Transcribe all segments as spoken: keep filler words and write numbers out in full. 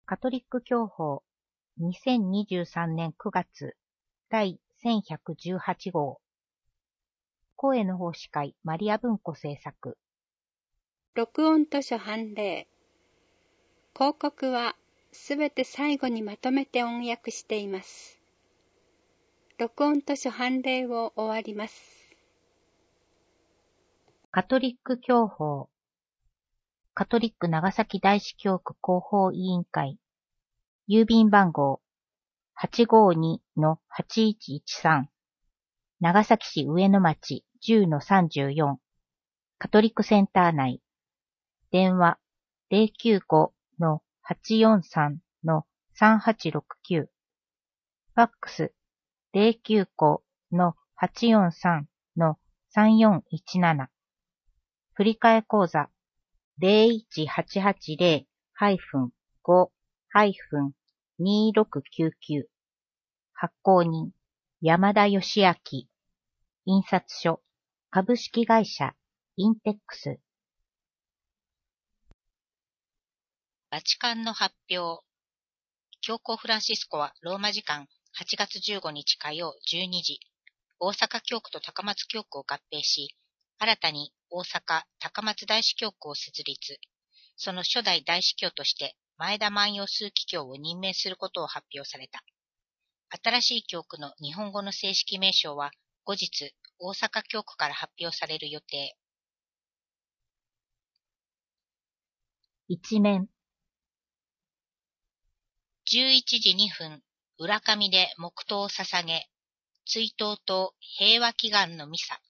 カトリック教法にせんにじゅうさんねんくがつ第せんひゃくじゅうはち号声の奉仕会マリア文庫制作録音図書判例広告はすべて最後にまとめて音訳しています。録音図書判例を終わります。 カトリック教法カトリック長崎大司教区広報委員会郵便番号 はちごーにのはちいちいちさん 長崎市上野町 じゅうのさんじゅうよん カトリックセンター内電話 ゼロきゅうごのはちよんさんのさんはちろくきゅう ファックス ゼロきゅうごのはちよんさんのさんよんいちなな 振替口座 ゼロいちはちはちゼロ ご にろくきゅうきゅう 発行人山田義明印刷所株式会社インテックスバチカンの発表教皇フランシスコはローマ時間はちがつじゅうごにち火曜じゅうにじ大阪教区と高松教区を合併し新たに大阪高松大司教区を設立その初代大司教として前田万葉枢機卿を任命することを発表された新しい教区の日本語の正式名称は後日大阪教区から発表される予定一面じゅういちじにふん浦上で黙祷を捧げ追悼と平和祈願のミサ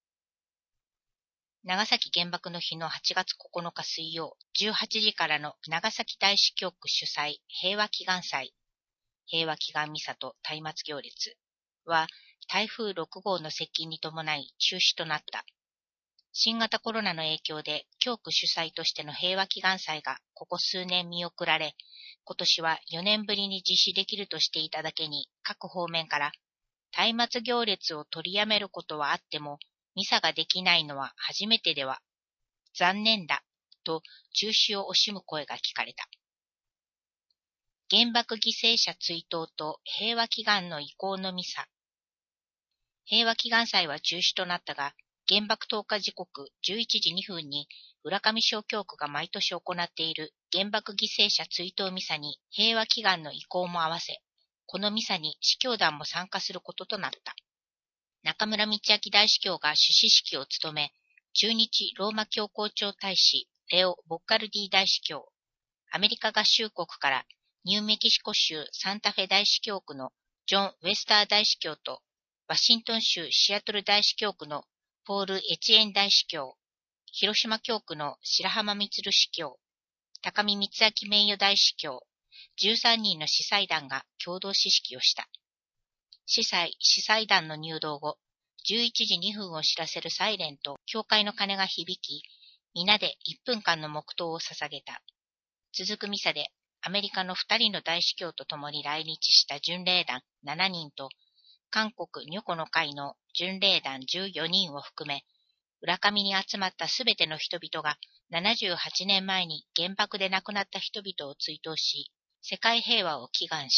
長崎原爆の日のはちがつここのか水曜じゅうはちじからの長崎大司教区主催平和祈願祭平和祈願ミサと松明行列は台風ろく号の接近に伴い中止となった。新型コロナの影響で教区主催としての平和祈願祭がここ数年見送られ、今年はよねんぶりに実施できるとしていただけに各方面から松明行列を取りやめることはあってもミサができないのは初めてでは残念だと中止を惜しむ声が聞かれた。原爆犠牲者追悼と平和祈願の移行のミサ。平和祈願祭は中止となったが、原爆投下時刻じゅういちじにふんに浦上小教区が毎年行っている原爆犠牲者追悼ミサに平和祈願の移行も合わせ、このミサに司教団も参加することとなった。中村道明大司教が主旨式を務め、駐日ローマ教皇庁大使レオ・ボッカルディ大司教、アメリカ合衆国からニューメキシコ州サンタフェ大司教区のジョン・ウェスター大司教と、ワシントン州シアトル大司教区のポール・エチエン大司教、広島教区の白浜満司教、高見光明名誉大司教、じゅうさんにんの司祭団が共同指揮をした。司祭・司祭団の入道後、じゅういちじにふんを知らせるサイレンと教会の鐘が響き、皆でいっぷんかんの黙祷を捧げた。続くミサで、アメリカのふたりの大司教と共に来日した巡礼団ななにんと、韓国ニョコの会の巡礼団じゅうよにんを含め、浦上に集まったすべての人々がななじゅうはちねんまえに原爆で亡くなった人々を追悼し、世界平和を祈願した。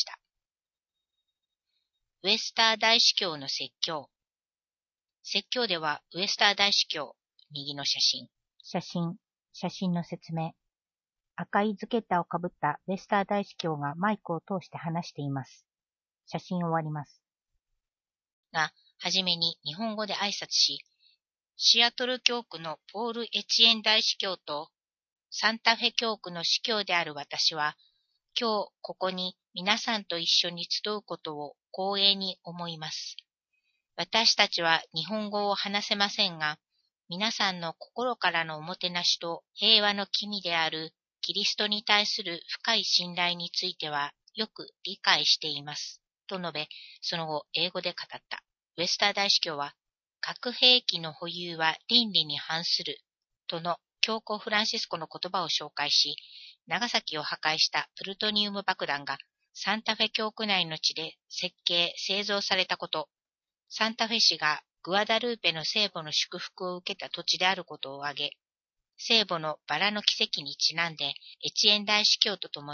ウェスター大司教の説教。説教ではウェスター大司教、右の写真。写真、写真の説明。赤いズケッタをかぶったウェスター大司教がマイクを通して話しています。写真終わります。が、はじめに日本語で挨拶し、シアトル教区のポール・エチエン大司教とサンタフェ教区の司教である私は、今日ここに皆さんと一緒に集うことを光栄に思います。私たちは日本語を話せませんが、皆さんの心からのおもてなしと平和の君であるキリストに対する深い信頼についてはよく理解しています。と述べ、その後英語で語った。ウェスター大司教は、核兵器の保有は倫理に反するとの教皇フランシスコの言葉を紹介し、長崎を破壊したプルトニウム爆弾がサンタフェ教区内の地で設計・製造されたこと、サンタフェ市がグアダルーペの聖母の祝福を受けた土地であることを挙げ、聖母のバラの奇跡にちなんでエチエン大司教とともに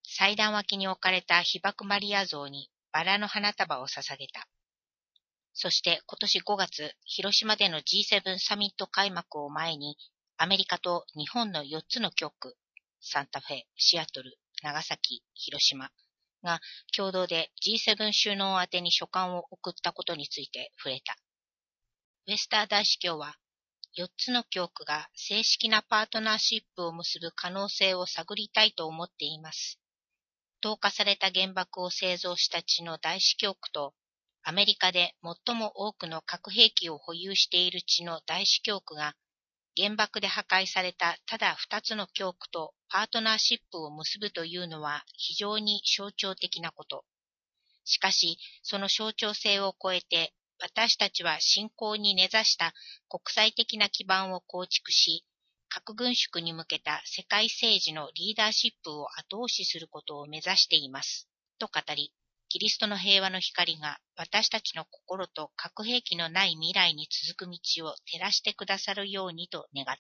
祭壇脇に置かれた被爆マリア像にバラの花束を捧げた。そして今年ごがつ、広島での ジーセブン サミット開幕を前に、アメリカと日本のよっつの教区、サンタフェ、シアトル、長崎、広島が共同で ジーセブン 首脳宛てに書簡を送ったことについて触れた。ウェスター大司教は、よっつの教区が正式なパートナーシップを結ぶ可能性を探りたいと思っています。投下された原爆を製造した地の大司教区と、アメリカで最も多くの核兵器を保有している地の大司教区が、原爆で破壊されたただふたつの教区とパートナーシップを結ぶというのは非常に象徴的なこと。しかし、その象徴性を超えて、私たちは信仰に根ざした国際的な基盤を構築し、核軍縮に向けた世界政治のリーダーシップを後押しすることを目指しています。と語り、キリストの平和の光が私たちの心と核兵器のない未来に続く道を照らしてくださるようにと願った。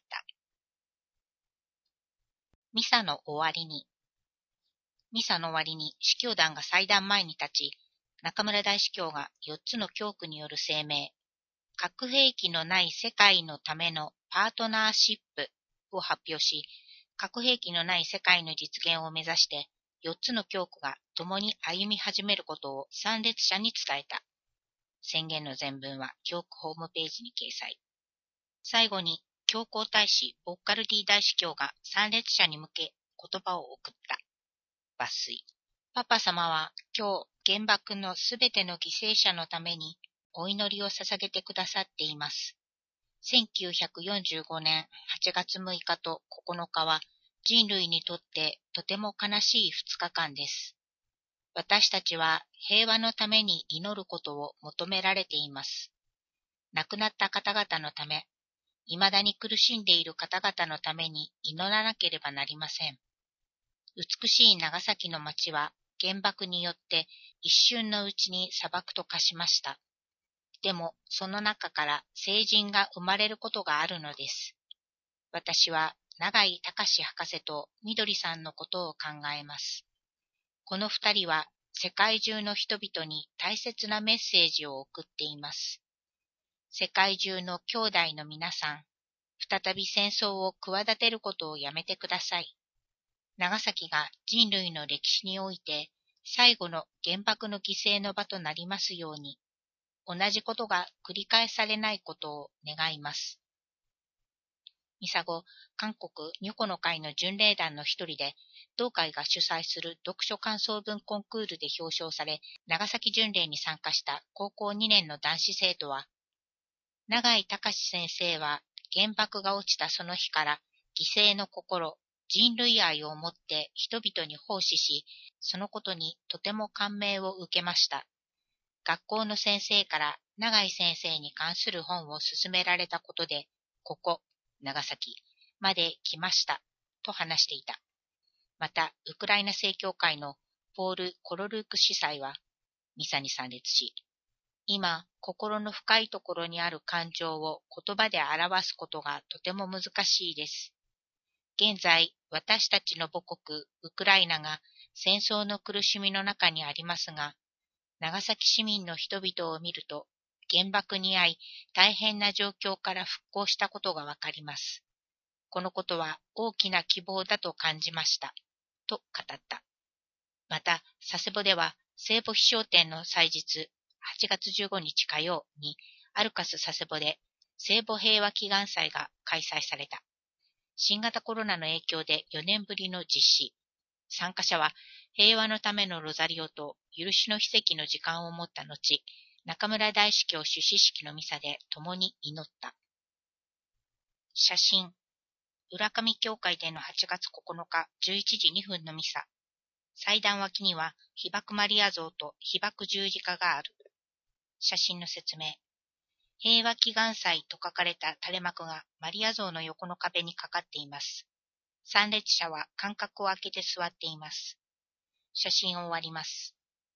ミサの終わりに。ミサの終わりに司教団が祭壇前に立ち、中村大司教がよっつの教区による声明、核兵器のない世界のためのパートナーシップを発表し、核兵器のない世界の実現を目指して、よっつの教区が共に歩み始めることを参列者に伝えた。宣言の全文は教区ホームページに掲載。最後に、教皇太子ボッカルディ大司教が参列者に向け言葉を送った。抜粋。パパ様は今日原爆のすべての犠牲者のためにお祈りを捧げてくださっています。せんきゅうひゃくよんじゅうごねんはちがつむいかとここのかは人類にとってとても悲しいふつかかんです。私たちは平和のために祈ることを求められています。亡くなった方々のため、未だに苦しんでいる方々のために祈らなければなりません。美しい長崎の町は原爆によって一瞬のうちに砂漠と化しました。でもその中から聖人が生まれることがあるのです。私は永井隆博士とみどりさんのことを考えます。この二人は世界中の人々に大切なメッセージを送っています。世界中の兄弟の皆さん、再び戦争を企てることをやめてください。長崎が人類の歴史において最後の原爆の犠牲の場となりますように、同じことが繰り返されないことを願います。ミサ後、韓国ニョコの会の巡礼団の一人で、同会が主催する読書感想文コンクールで表彰され、長崎巡礼に参加した高校にねんの男子生徒は、永井隆先生は原爆が落ちたその日から犠牲の心、人類愛を持って人々に奉仕し、そのことにとても感銘を受けました。学校の先生から永井先生に関する本を勧められたことで、ここ、長崎まで来ました、と話していた。また、ウクライナ正教会のポール・コロルーク司祭は、ミサに参列し、今、心の深いところにある感情を言葉で表すことがとても難しいです。現在、私たちの母国、ウクライナが戦争の苦しみの中にありますが、長崎市民の人々を見ると、原爆に遭い大変な状況から復興したことがわかります。このことは大きな希望だと感じました。と語った。また、佐世保では聖母飛翔展の祭日、はちがつじゅうごにち火曜に、アルカス佐世保で聖母平和祈願祭が開催された。新型コロナの影響でよねんぶりの実施。参加者は平和のためのロザリオと許しの奇跡の時間を持った後、中村大司教主旨式のミサで共に祈った。写真。浦上教会でのはちがつここのかじゅういちじにふんのミサ。祭壇脇には被爆マリア像と被爆十字架がある。写真の説明。平和祈願祭と書かれた垂れ幕がマリア像の横の壁にかかっています。参列者は間隔を空けて座っています。写真を終わります。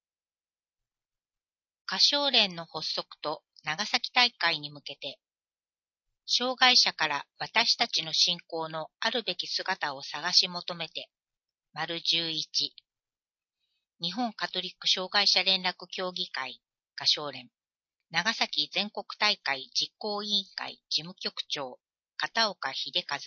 歌唱連の発足と長崎大会に向けて、障害者から私たちの信仰のあるべき姿を探し求めて、丸じゅういち。 日本カトリック障害者連絡協議会歌唱連、長崎全国大会実行委員会事務局長片岡秀和。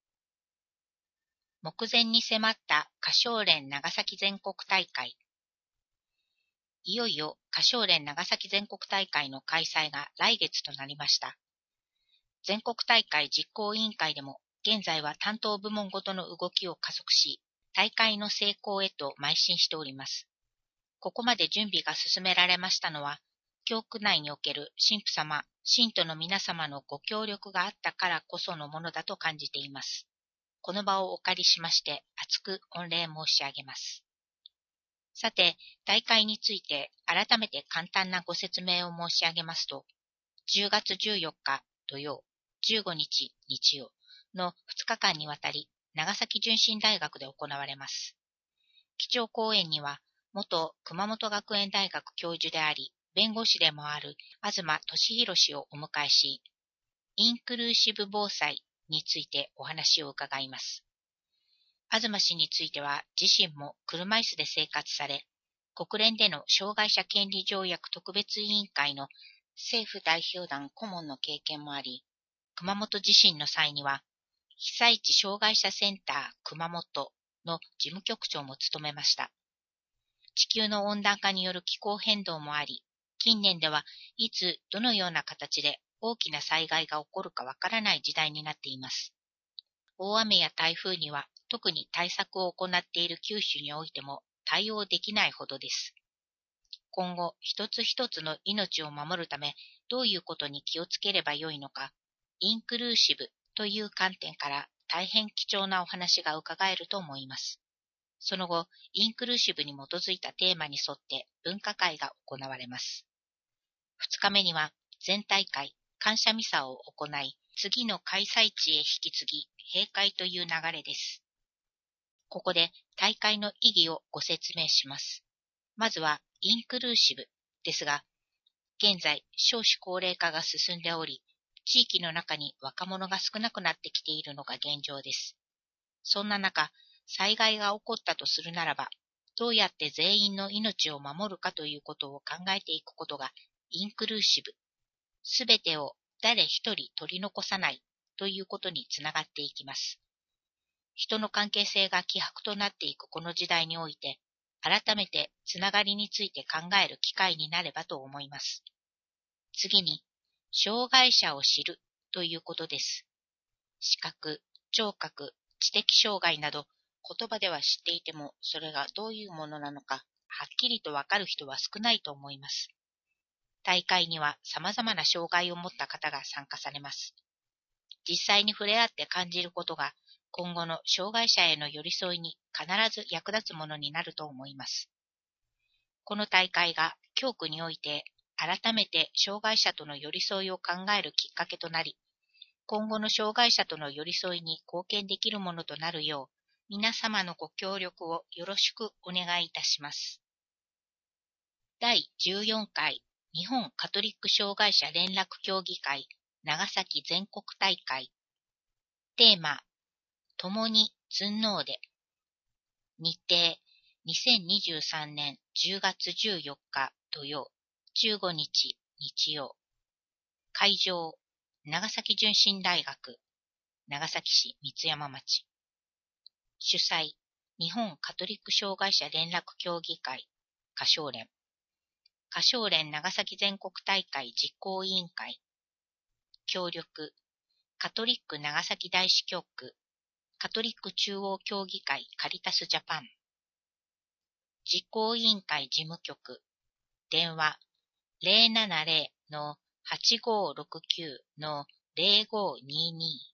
目前に迫った歌唱連長崎全国大会。いよいよ歌唱連長崎全国大会の開催が来月となりました。全国大会実行委員会でも現在は担当部門ごとの動きを加速し、大会の成功へと邁進しております。ここまで準備が進められましたのは、教区内における神父様、信徒の皆様のご協力があったからこそのものだと感じています。この場をお借りしまして厚く御礼申し上げます。さて、大会について改めて簡単なご説明を申し上げますと、じゅうがつじゅうよっか土曜、じゅうごにち日曜のふつかかんにわたり長崎純心大学で行われます。基調講演には元熊本学園大学教授であり、弁護士でもある東俊弘氏をお迎えし、インクルーシブ防災についてお話を伺います。東氏については自身も車椅子で生活され、国連での障害者権利条約特別委員会の政府代表団顧問の経験もあり、熊本地震の際には被災地障害者センター熊本の事務局長も務めました。地球の温暖化による気候変動もあり、近年ではいつどのような形で大きな災害が起こるかわからない時代になっています。大雨や台風には特に対策を行っている九州においても対応できないほどです。今後一つ一つの命を守るためどういうことに気をつければよいのか、インクルーシブという観点から大変貴重なお話が伺えると思います。その後、インクルーシブに基づいたテーマに沿って分科会が行われます。ふつかめには全大会感謝ミサを行い、次の開催地へ引き継ぎ閉会という流れです。ここで大会の意義をご説明します。まずはインクルーシブですが、現在少子高齢化が進んでおり、地域の中に若者が少なくなってきているのが現状です。そんな中、災害が起こったとするならば、どうやって全員の命を守るかということを考えていくことがインクルーシブ、すべてを誰一人取り残さないということにつながっていきます。人の関係性が希薄となっていくこの時代において、改めてつながりについて考える機会になればと思います。次に、障害者を知るということです。視覚、聴覚、知的障害など、言葉では知っていても、それがどういうものなのか、はっきりとわかる人は少ないと思います。大会には様々な障害を持った方が参加されます。実際に触れ合って感じることが、今後の障害者への寄り添いに必ず役立つものになると思います。この大会が教区において、改めて障害者との寄り添いを考えるきっかけとなり、今後の障害者との寄り添いに貢献できるものとなるよう、皆様のご協力をよろしくお願いいたします。だいじゅうよんかい日本カトリック障害者連絡協議会長崎全国大会。テーマ、共に尊王で。日程、にせんにじゅうさんねんじゅうがつじゅうよっか土曜、じゅうごにち日曜。会場、長崎純心大学、長崎市三山町。主催、日本カトリック障害者連絡協議会、歌唱連。歌唱連長崎全国大会実行委員会。協力、カトリック長崎大司教区、カトリック中央協議会カリタスジャパン。実行委員会事務局、電話 ゼロななゼロ のはちごーろくきゅう のゼロごーにーにー。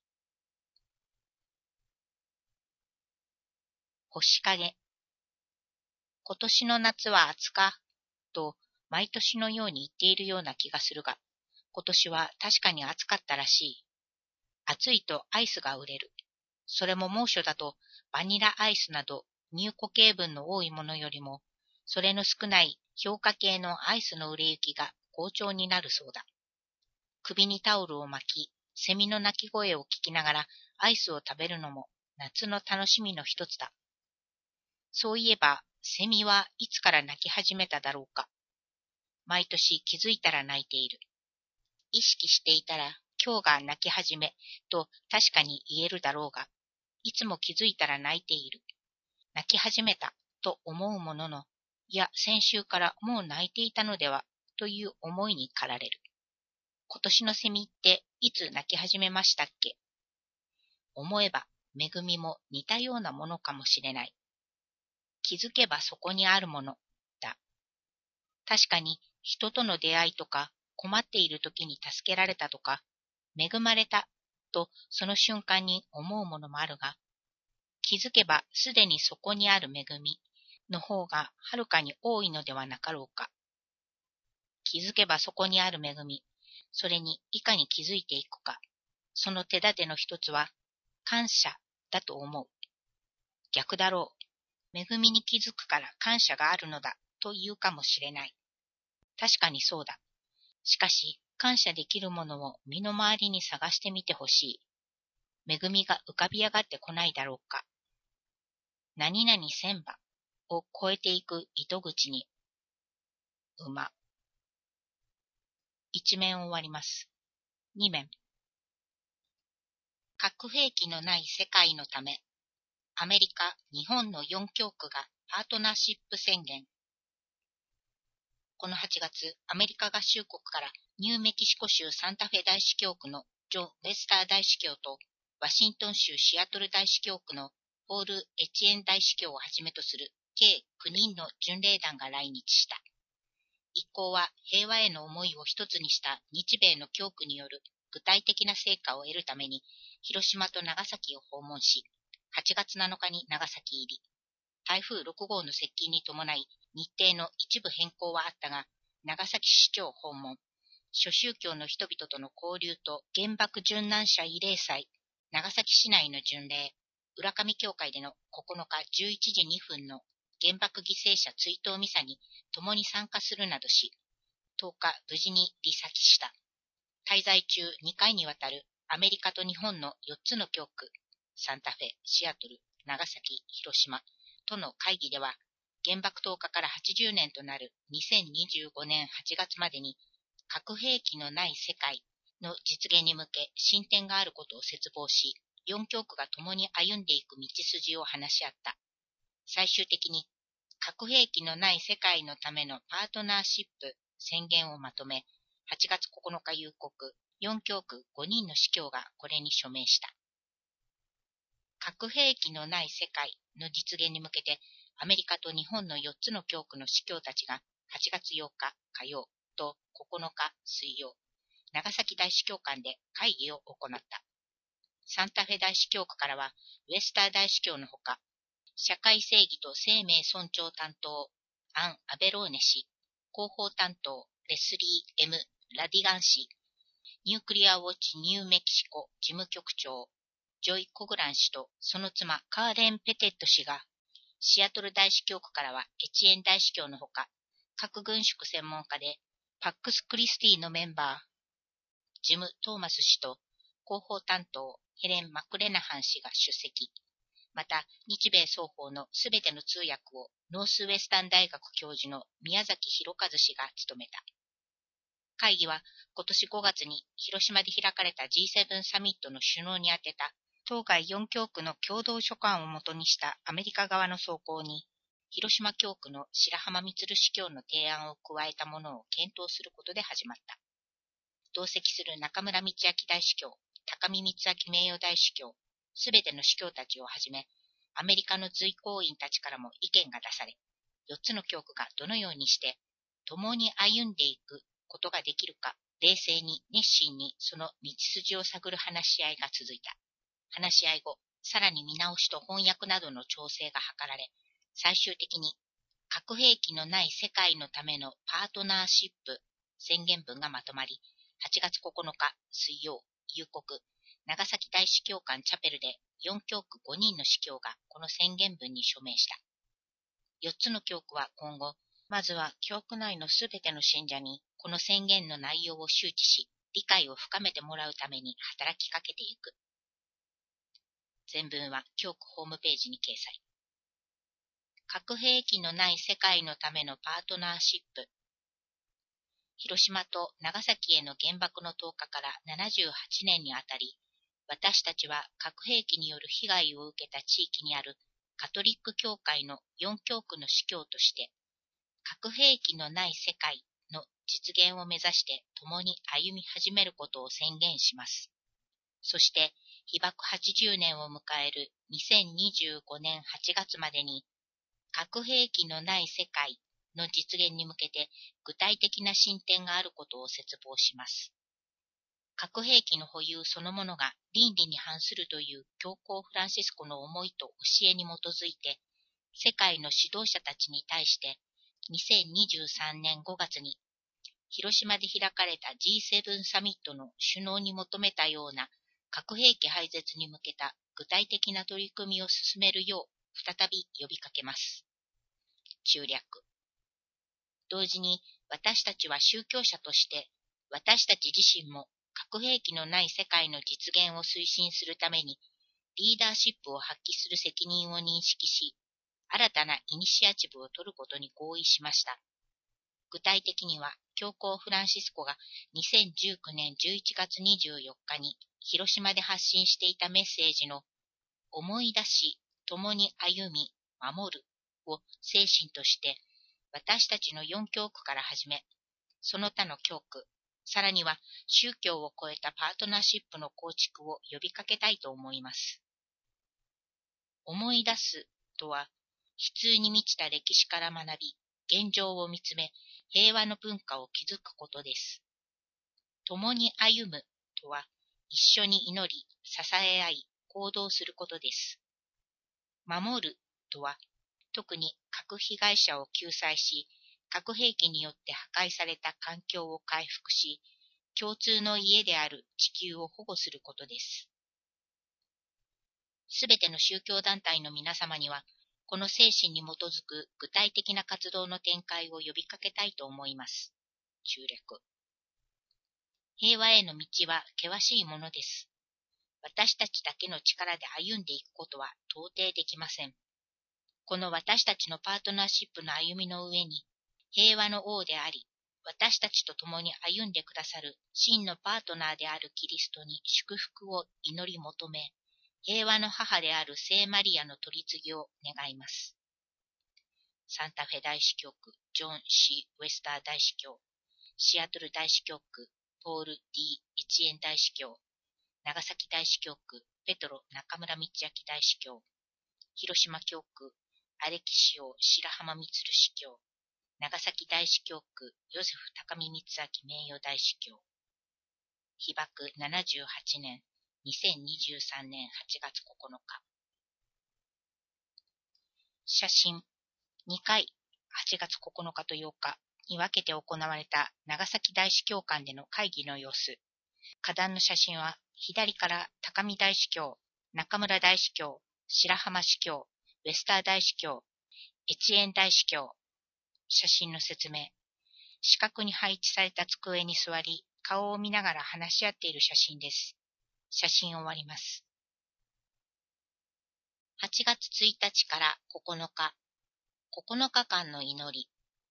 星影。今年の夏は暑かと毎年のように言っているような気がするが、今年は確かに暑かったらしい。暑いとアイスが売れる。それも猛暑だとバニラアイスなど乳固形分の多いものよりも、それの少ない氷化系のアイスの売れ行きが好調になるそうだ。首にタオルを巻き、セミの鳴き声を聞きながらアイスを食べるのも夏の楽しみの一つだ。そういえば、 セミはいつから鳴き始めただろうか。毎年気づいたら鳴いている。意識していたら今日が鳴き始めと確かに言えるだろうが、いつも気づいたら鳴いている。鳴き始めたと思うものの、いや先週からもう鳴いていたのではという思いに駆られる。今年のセミっていつ鳴き始めましたっけ？思えば恵みも似たようなものかもしれない。気づけばそこにあるものだ。確かに人との出会いとか困っている時に助けられたとか恵まれたとその瞬間に思うものもあるが、気づけばすでにそこにある恵みの方がはるかに多いのではなかろうか。気づけばそこにある恵み、それにいかに気づいていくか、その手立ての一つは感謝だと思う。逆だろう。恵みに気づくから感謝があるのだと言うかもしれない。確かにそうだ。しかし感謝できるものを身の回りに探してみてほしい。恵みが浮かび上がってこないだろうか。何々千羽を越えていく糸口に馬。一面終わります。二面。核兵器のない世界のため、アメリカ、日本の四教区がパートナーシップ宣言。このはちがつ、アメリカ合衆国からニューメキシコ州サンタフェ大司教区のジョン・ウェスター大司教とワシントン州シアトル大司教区のポール・エチエン大司教をはじめとする計きゅうにんの巡礼団が来日した。一行は平和への思いを一つにした日米の教区による具体的な成果を得るために広島と長崎を訪問し、はちがつなのかに長崎入り。台風ろくごうの接近に伴い日程の一部変更はあったが、長崎市長訪問、諸宗教の人々との交流と原爆殉難者慰霊祭、長崎市内の巡礼、浦上教会でのここのかじゅういちじにふんの原爆犠牲者追悼ミサに共に参加するなどし、とおか無事に離先した。滞在中にかいにわたるアメリカと日本のよっつの教区、サンタフェ、シアトル、長崎、広島との会議では、原爆投下からはちじゅうねんとなるにせんにじゅうごねんはちがつまでに核兵器のない世界の実現に向け進展があることを切望し、よん教区が共に歩んでいく道筋を話し合った。最終的に核兵器のない世界のためのパートナーシップ宣言をまとめ、はちがつここのか夕刻、よん教区ごにんの司教がこれに署名した。核兵器のない世界の実現に向けて、アメリカと日本のよっつの教区の司教たちがはちがつようか火曜とここのか水曜、長崎大司教館で会議を行った。サンタフェ大司教区からは、ウェスター大司教のほか、社会正義と生命尊重担当、アン・アベローネ氏、広報担当、レスリー・エム・ラディガン氏、ニュークリアウォッチニューメキシコ事務局長、ジョイ・コグラン氏とその妻カーレン・ペテット氏が、シアトル大司教区からはエチエン大司教のほか、核軍縮専門家でパックス・クリスティのメンバー、ジム・トーマス氏と広報担当ヘレン・マクレナハン氏が出席。また、日米双方のすべての通訳をノースウェスタン大学教授の宮崎博和氏が務めた。会議は今年ごがつに広島で開かれた ジーセブン サミットの首脳に宛てた当該よん教区の共同書簡をもとにしたアメリカ側の草稿に、広島教区の白浜満司教の提案を加えたものを検討することで始まった。同席する中村道明大司教、高見光明名誉大司教、すべての司教たちをはじめ、アメリカの随行員たちからも意見が出され、よっつの教区がどのようにして共に歩んでいくことができるか、冷静に熱心にその道筋を探る話し合いが続いた。話し合い後、さらに見直しと翻訳などの調整が図られ、最終的に核兵器のない世界のためのパートナーシップ宣言文がまとまり、はちがつここのか水曜、夕刻、長崎大司教館チャペルでよん教区ごにんの司教がこの宣言文に署名した。よっつの教区は今後、まずは教区内のすべての信者にこの宣言の内容を周知し、理解を深めてもらうために働きかけていく。全文は教区ホームページに掲載。 核兵器のない世界のためのパートナーシップ。広島と長崎への原爆の投下からななじゅうはちねんにあたり、私たちは核兵器による被害を受けた地域にあるカトリック教会のよん教区の司教として、核兵器のない世界の実現を目指して共に歩み始めることを宣言します。そして、被爆はちじゅうねんを迎えるにせんにじゅうごねんはちがつまでに、核兵器のない世界の実現に向けて具体的な進展があることを切望します。核兵器の保有そのものが倫理に反するという教皇フランシスコの思いと教えに基づいて、世界の指導者たちに対してにせんにじゅうさんねんごがつに広島で開かれた ジーセブン サミットの首脳に求めたような核兵器廃絶に向けた具体的な取り組みを進めるよう再び呼びかけます。中略。同時に私たちは宗教者として私たち自身も核兵器のない世界の実現を推進するためにリーダーシップを発揮する責任を認識し、新たなイニシアチブを取ることに合意しました。具体的には、教皇フランシスコがにせんじゅうきゅうねんじゅういちがつにじゅうよっかに広島で発信していたメッセージの思い出し、共に歩み、守るを精神として、私たちのよん教区から始め、その他の教区、さらには宗教を超えたパートナーシップの構築を呼びかけたいと思います。思い出すとは、悲痛に満ちた歴史から学び、現状を見つめ、平和の文化を築くことです。共に歩むとは、一緒に祈り、支え合い、行動することです。守るとは、特に核被害者を救済し、核兵器によって破壊された環境を回復し、共通の家である地球を保護することです。すべての宗教団体の皆様には、この精神に基づく具体的な活動の展開を呼びかけたいと思います。中略。平和への道は険しいものです。私たちだけの力で歩んでいくことは到底できません。この私たちのパートナーシップの歩みの上に、平和の王であり、私たちと共に歩んでくださる真のパートナーであるキリストに祝福を祈り求め、平和の母である聖マリアの取り次ぎを願います。サンタフェ大司教区、ジョン・シー・ウェスター大司教、シアトル大司教区、ポール・ディ・エチエン大司教、長崎大司教区、ペトロ・中村道明大司教、広島教区、アレキシオ・白浜満司教、長崎大司教区、ヨセフ・高見光明名誉大司教、被爆ななじゅうはちねん、にせんにじゅうさんねんはちがつここのか。写真、にかい、はちがつここのかとようかに分けて行われた長崎大司教館での会議の様子。花壇の写真は、左から高見大司教、中村大司教、白浜司教、ウェスター大司教、エチエン大司教。写真の説明。四角に配置された机に座り、顔を見ながら話し合っている写真です。写真終わります。はちがつついたちからここのか、ここのかかんの祈り。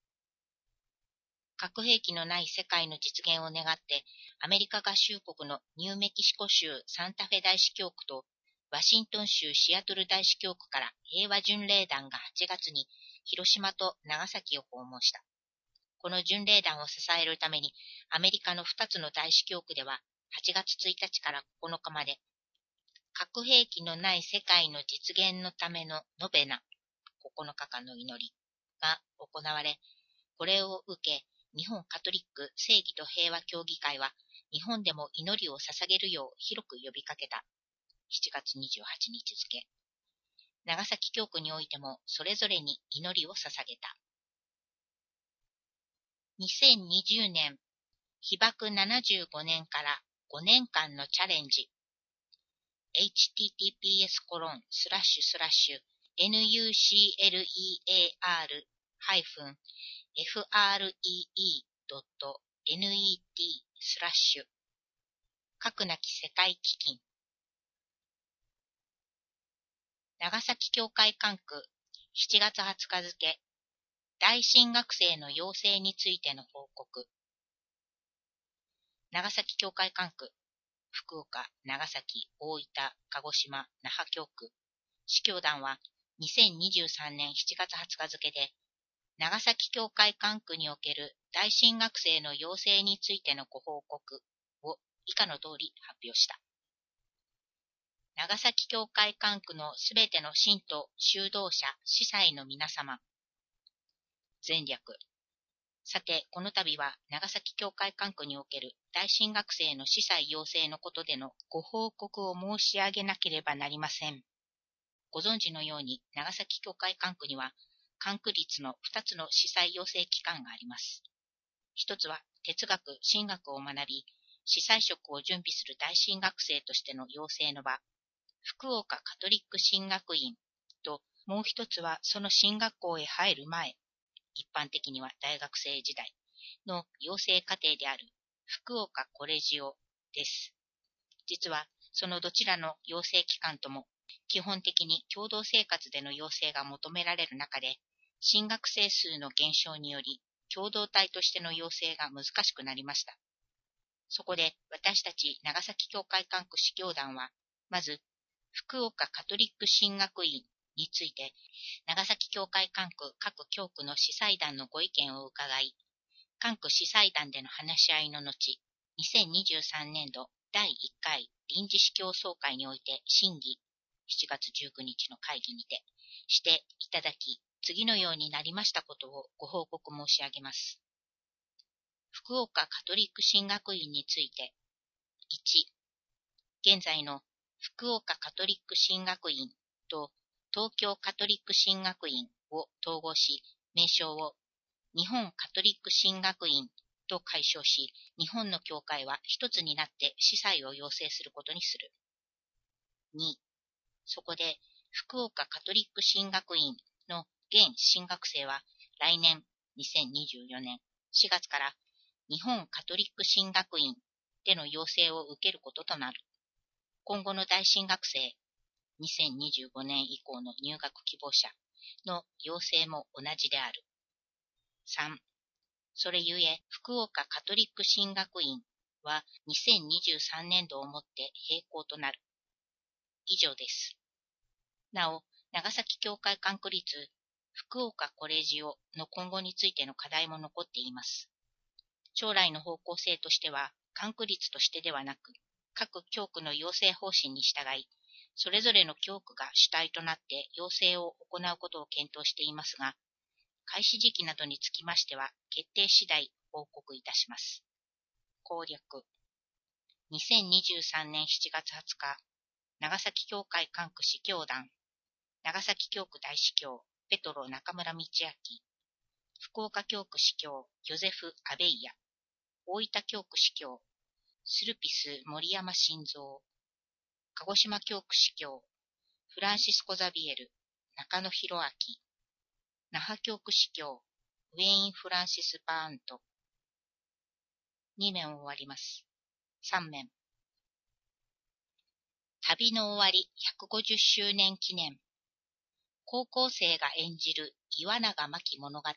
核兵器のない世界の実現を願って、アメリカ合衆国のニューメキシコ州サンタフェ大司教区とワシントン州シアトル大司教区から平和巡礼団がはちがつに広島と長崎を訪問した。この巡礼団を支えるために、アメリカのふたつの大司教区では、はちがつついたちからここのかまで、核兵器のない世界の実現のためのノベナ、ここのかかんの祈りが行われ、これを受け、日本カトリック正義と平和協議会は、日本でも祈りを捧げるよう広く呼びかけた。しちがつにじゅうはちにち付。長崎教区においても、それぞれに祈りを捧げた。にせんにじゅうねん、被爆ななじゅうごねんからごねんかんのチャレンジ。エイチティーティーピーエスコロンスラッシュスラッシュエヌユーシーエルイーエーアールハイフンエフアールイーイードットネットスラッシュ核なき世界基金。長崎教会管区しちがつはつか付、大神学生の養成についての報告。長崎教会管区、福岡、長崎、大分、鹿児島、那覇教区、司教団はにせんにじゅうさんねんしちがつはつか付で、長崎教会管区における大神学生の養成についてのご報告を以下の通り発表した。長崎教会管区のすべての信徒、修道者、司祭の皆様。前略。さて、この度は長崎教会管区における大神学生の司祭養成のことでのご報告を申し上げなければなりません。ご存知のように、長崎教会管区には、管区立のふたつの司祭養成機関があります。ひとつは、哲学、神学を学び、司祭職を準備する大神学生としての養成の場、福岡カトリック神学院と、もう一つはその神学校へ入る前、一般的には大学生時代の養成課程である福岡コレジオです。実はそのどちらの養成機関とも基本的に共同生活での養成が求められる中で、神学生数の減少により共同体としての養成が難しくなりました。そこで私たち長崎教会管区司教団は、まず福岡カトリック神学院について、長崎教会管区各教区の司祭団のご意見を伺い、管区司祭団での話し合いの後、にせんにじゅうさんねんどだいいっかい臨時司教総会において審議、しちがつじゅうくにちの会議にて、していただき、次のようになりましたことをご報告申し上げます。福岡カトリック神学院について、いち、現在の福岡カトリック神学院と東京カトリック神学院を統合し、名称を日本カトリック神学院と改称し、日本の教会は一つになって司祭を養成することにする。に、そこで福岡カトリック神学院の現神学生は来年にせんにじゅうよねんしがつから日本カトリック神学院での養成を受けることとなる。今後の大神学生にせんにじゅうごねん以降の入学希望者の養成も同じである。さん、それゆえ福岡カトリック神学院はにせんにじゅうさんねんどをもって閉校となる。以上です。なお、長崎教会管区立福岡コレジオの今後についての課題も残っています。将来の方向性としては、管区立としてではなく、各教区の養成方針に従い、それぞれの教区が主体となって養成を行うことを検討していますが、開始時期などにつきましては、決定次第報告いたします。攻略。にせんにじゅうさんねんしちがつはつか、長崎教会管区司教団、長崎教区大司教、ペトロ中村道明、福岡教区司教、ヨゼフ・アベイヤ、大分教区司教、スルピス・森山晋三、鹿児島教区司教、フランシスコ・ザビエル、中野博明、那覇教区司教、ウェイン・フランシス・バーント。にめん終わります。さんめん。旅の終わりひゃくごじゅっしゅうねん記念。高校生が演じる岩永真紀物語。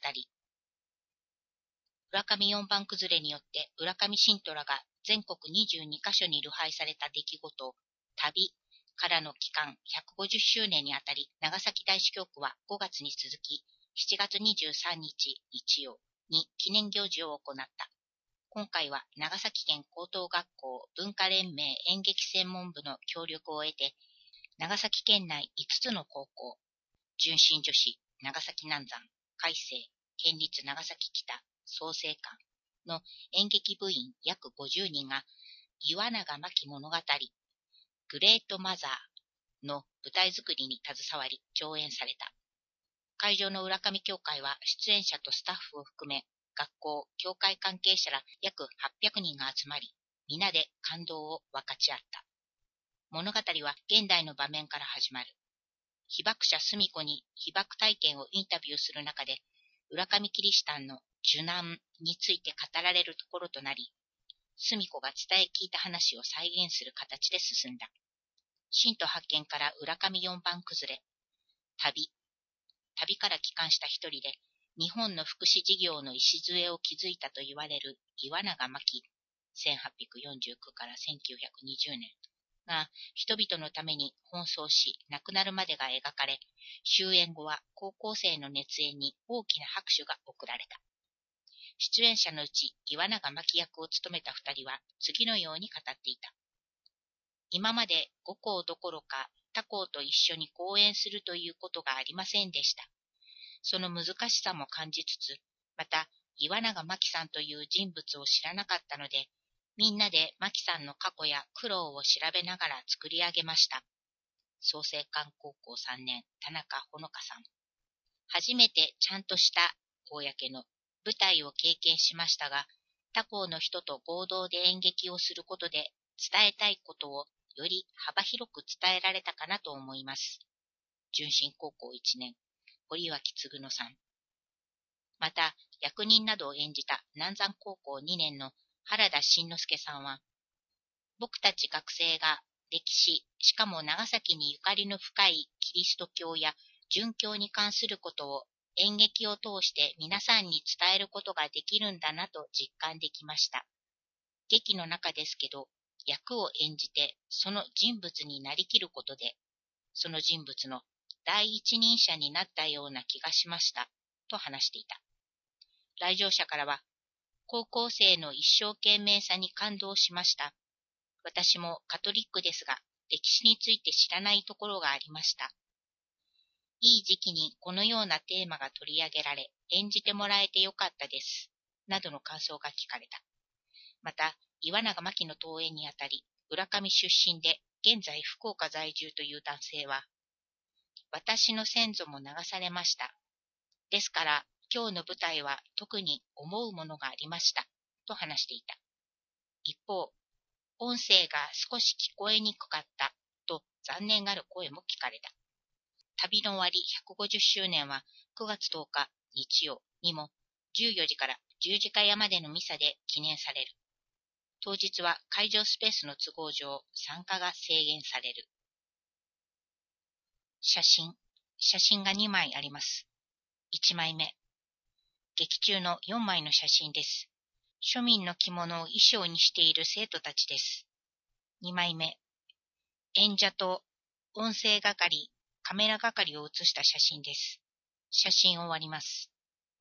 浦上四番崩れによって浦上信徒らが全国にじゅうにかしょに流配された出来事、旅からの期間ひゃくごじゅっしゅうねんにあたり、長崎大司教区はごがつに続き、しちがつにじゅうさんにち日曜に記念行事を行った。今回は長崎県高等学校文化連盟演劇専門部の協力を得て、長崎県内いつつの高校、純真女子、長崎南山、海星、県立長崎北、創成館の演劇部員約ごじゅうにんが、岩永真紀物語、グレートマザーの舞台作りに携わり、上演された。会場の浦上教会は出演者とスタッフを含め、学校、教会関係者ら約はっぴゃくにんが集まり、皆で感動を分かち合った。物語は現代の場面から始まる。被爆者すみこに被爆体験をインタビューする中で、浦上キリシタンの受難について語られるところとなり、すみこが伝え聞いた話を再現する形で進んだ。信徒発見から浦上四番崩れ、旅、 旅から帰還した一人で、日本の福祉事業の礎を築いたと言われる岩永真紀、せんはっぴゃくよんじゅうきゅうからせんきゅうひゃくにじゅうねんが人々のために奔走し亡くなるまでが描かれ、終演後は高校生の熱演に大きな拍手が送られた。出演者のうち岩永真紀役を務めた二人は次のように語っていた。今まで五校どころか他校と一緒に講演するということがありませんでした。その難しさも感じつつ、また岩永真紀さんという人物を知らなかったので、みんなで真紀さんの過去や苦労を調べながら作り上げました。創成館高校さんねん、田中ほのかさん。初めてちゃんとした公の舞台を経験しましたが、他校の人と合同で演劇をすることで伝えたいことをより幅広く伝えられたかなと思います。純真高校いちねん、堀脇嗣野さん。また、役人などを演じた南山高校にねんの原田慎之介さんは、僕たち学生が歴史、しかも長崎にゆかりの深いキリスト教や殉教に関することを演劇を通して皆さんに伝えることができるんだなと実感できました。劇の中ですけど、役を演じてその人物になりきることで、その人物の第一人者になったような気がしました、と話していた。来場者からは、高校生の一生懸命さに感動しました。私もカトリックですが、歴史について知らないところがありました。いい時期にこのようなテーマが取り上げられ、演じてもらえてよかったです。などの感想が聞かれた。また、岩永真紀の登演にあたり、浦上出身で現在福岡在住という男性は、私の先祖も流されました。ですから、今日の舞台は特に思うものがありました。と話していた。一方、音声が少し聞こえにくかったと残念がる声も聞かれた。旅の終わりひゃくごじゅっしゅうねんはくがつとおか日曜にもじゅうよじから十字架屋までのミサで記念される。当日は会場スペースの都合上参加が制限される。写真。写真がにまいあります。いちまいめ。劇中のよんまいの写真です。庶民の着物を衣装にしている生徒たちです。にまいめ。演者と音声係、カメラ係を写した写真です。写真終わります。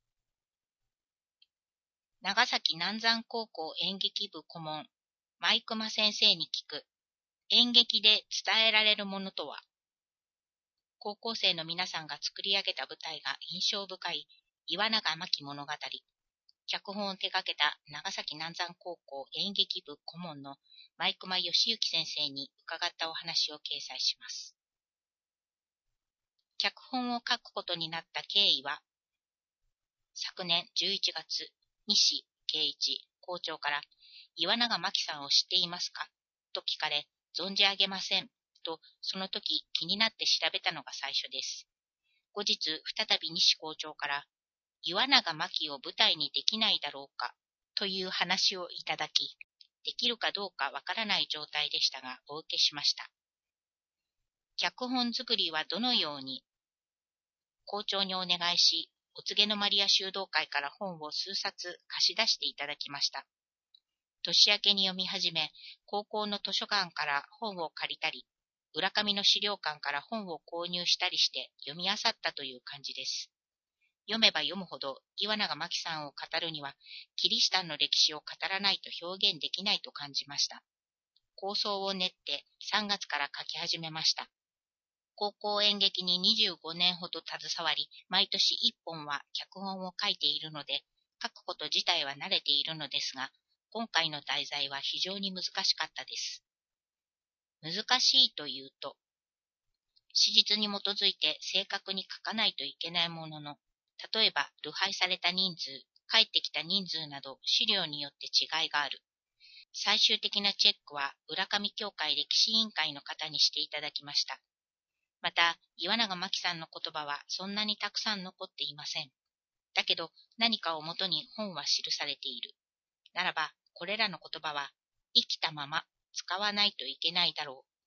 長崎南山高校演劇部顧問、舞熊先生に聞く。演劇で伝えられるものとは。高校生の皆さんが作り上げた舞台が印象深い岩永真紀物語。脚本を手掛けた長崎南山高校演劇部顧問の舞熊義行先生に伺ったお話を掲載します。脚本を書くことになった経緯は、昨年じゅういちがつ、西圭一校長から岩永真紀さんを知っていますかと聞かれ、存じ上げませんとその時気になって調べたのが最初です。後日再び西校長から岩永真紀を舞台にできないだろうかという話をいただき、できるかどうかわからない状態でしたがお受けしました。脚本作りはどのように校長にお願いし、お告げのマリア修道会から本を数冊貸し出していただきました。年明けに読み始め、高校の図書館から本を借りたり、浦上の資料館から本を購入したりして読み漁ったという感じです。読めば読むほど岩永真紀さんを語るには、キリシタンの歴史を語らないと表現できないと感じました。構想を練ってさんがつから書き始めました。高校演劇ににじゅうごねんほど携わり、毎年いっぽんは脚本を書いているので、書くこと自体は慣れているのですが、今回の題材は非常に難しかったです。難しいというと、史実に基づいて正確に書かないといけないものの、例えば流配された人数、帰ってきた人数など資料によって違いがある。最終的なチェックは浦上教会歴史委員会の方にしていただきました。また、岩永真紀さんの言葉はそんなにたくさん残っていません。だけど、何かをもとに本は記されている。ならば、これらの言葉は生きたまま使わないといけないだろう。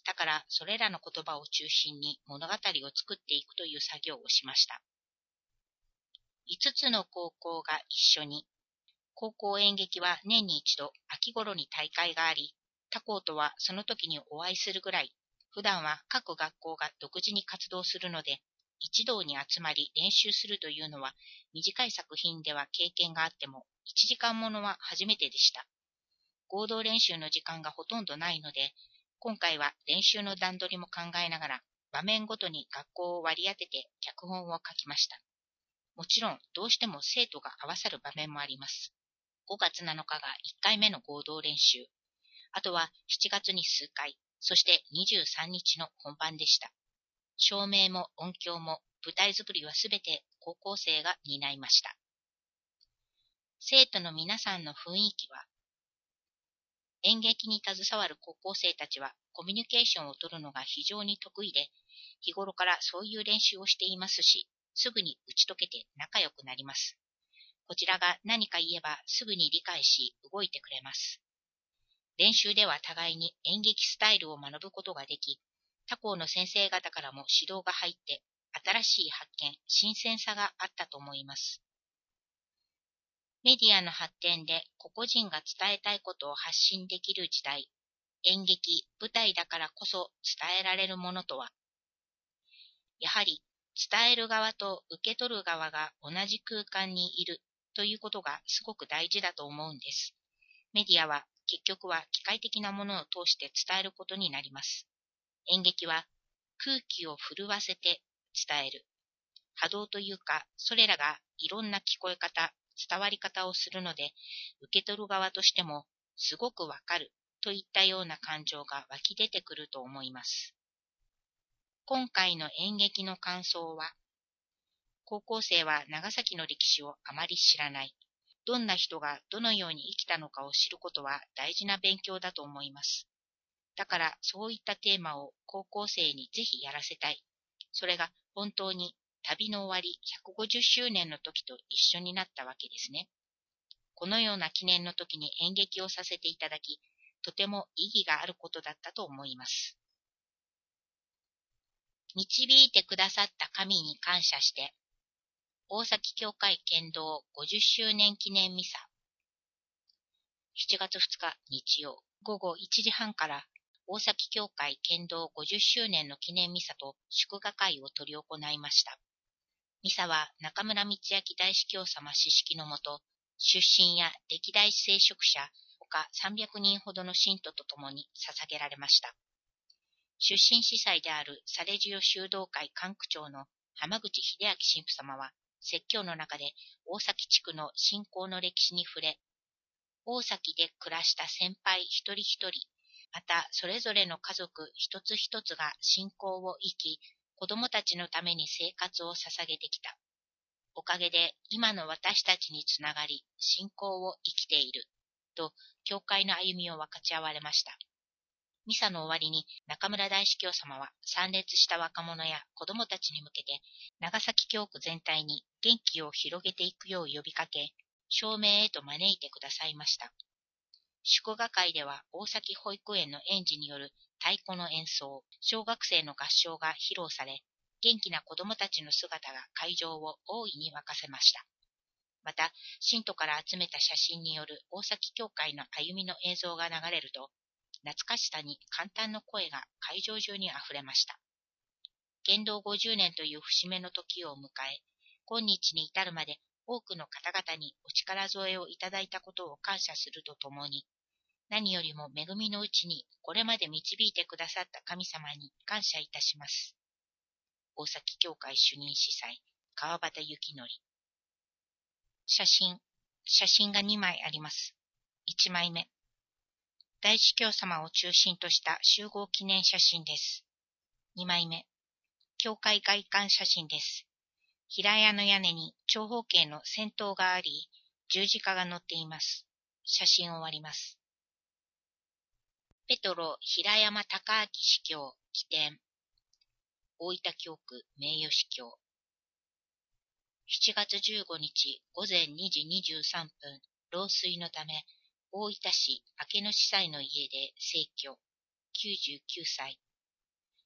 だからそれらの言葉を中心に物語を作っていくという作業をしました。いつつの高校が一緒に、高校演劇は年に一度秋頃に大会があり、他校とはその時にお会いするぐらい、普段は各学校が独自に活動するので、一堂に集まり練習するというのは短い作品では経験があってもいちじかんものは初めてでした。合同練習の時間がほとんどないので、今回は練習の段取りも考えながら場面ごとに学校を割り当てて脚本を書きました。もちろんどうしても生徒が合わさる場面もあります。ごがつなのかがいっかいめの合同練習。あとはしちがつに数回、そしてにじゅうさんにちの本番でした。照明も音響も舞台作りはすべて高校生が担いました。生徒の皆さんの雰囲気は、演劇に携わる高校生たちはコミュニケーションを取るのが非常に得意で、日頃からそういう練習をしていますし、すぐに打ち解けて仲良くなります。こちらが何か言えばすぐに理解し動いてくれます。練習では互いに演劇スタイルを学ぶことができ、他校の先生方からも指導が入って、新しい発見、新鮮さがあったと思います。メディアの発展で個々人が伝えたいことを発信できる時代、演劇、舞台だからこそ伝えられるものとは、やはり伝える側と受け取る側が同じ空間にいるということがすごく大事だと思うんです。メディアは結局は機械的なものを通して伝えることになります。演劇は空気を震わせて伝える。波動というか、それらがいろんな聞こえ方、伝わり方をするので、受け取る側としてもすごくわかるといったような感情が湧き出てくると思います。今回の演劇の感想は、高校生は長崎の歴史をあまり知らない。どんな人がどのように生きたのかを知ることは大事な勉強だと思います。だからそういったテーマを高校生にぜひやらせたい。それが本当に旅の終わりひゃくごじゅっしゅうねんの時と一緒になったわけですね。このような記念の時に演劇をさせていただき、とても意義があることだったと思います。導いてくださった神に感謝して、大崎教会剣道ごじゅっしゅうねん記念ミサ。しちがつふつか日曜ごごいちじはんから大崎教会剣道ごじゅっしゅうねんの記念ミサと祝賀会を執り行いました。ミサは中村光明大司教様指揮のもと、出身や歴代聖職者他さんびゃくにんほどの信徒とともに捧げられました。出身司祭であるサレジオ修道会管区長の浜口秀明神父様は、説教の中で大崎地区の信仰の歴史に触れ、大崎で暮らした先輩一人一人、またそれぞれの家族一つ一つが信仰を生き、子供たちのために生活を捧げてきた。おかげで今の私たちにつながり、信仰を生きている、と教会の歩みを分かち合われました。ミサの終わりに中村大司教様は参列した若者や子供たちに向けて長崎教区全体に元気を広げていくよう呼びかけ、証明へと招いてくださいました。祝賀会では大崎保育園の園児による太鼓の演奏、小学生の合唱が披露され、元気な子供たちの姿が会場を大いに沸かせました。また、信徒から集めた写真による大崎教会の歩みの映像が流れると、懐かしさに感嘆の声が会場中にあふれました。剣道ごじゅうねんという節目の時を迎え、今日に至るまで多くの方々にお力添えをいただいたことを感謝するとともに、何よりも恵みのうちにこれまで導いてくださった神様に感謝いたします。大崎教会主任司祭、川端幸則。写真、写真がにまいあります。いちまいめ。大司教様を中心とした集合記念写真です。にまいめ。教会外観写真です。平屋の屋根に長方形の先頭があり、十字架が載っています。写真終わります。ペトロ平山孝明司教起点。大分教区名誉司教。しちがつじゅうごにちごぜんにじにじゅうさんぷん、老衰のため、大分市明野司祭の家で逝去、きゅうじゅうきゅうさい。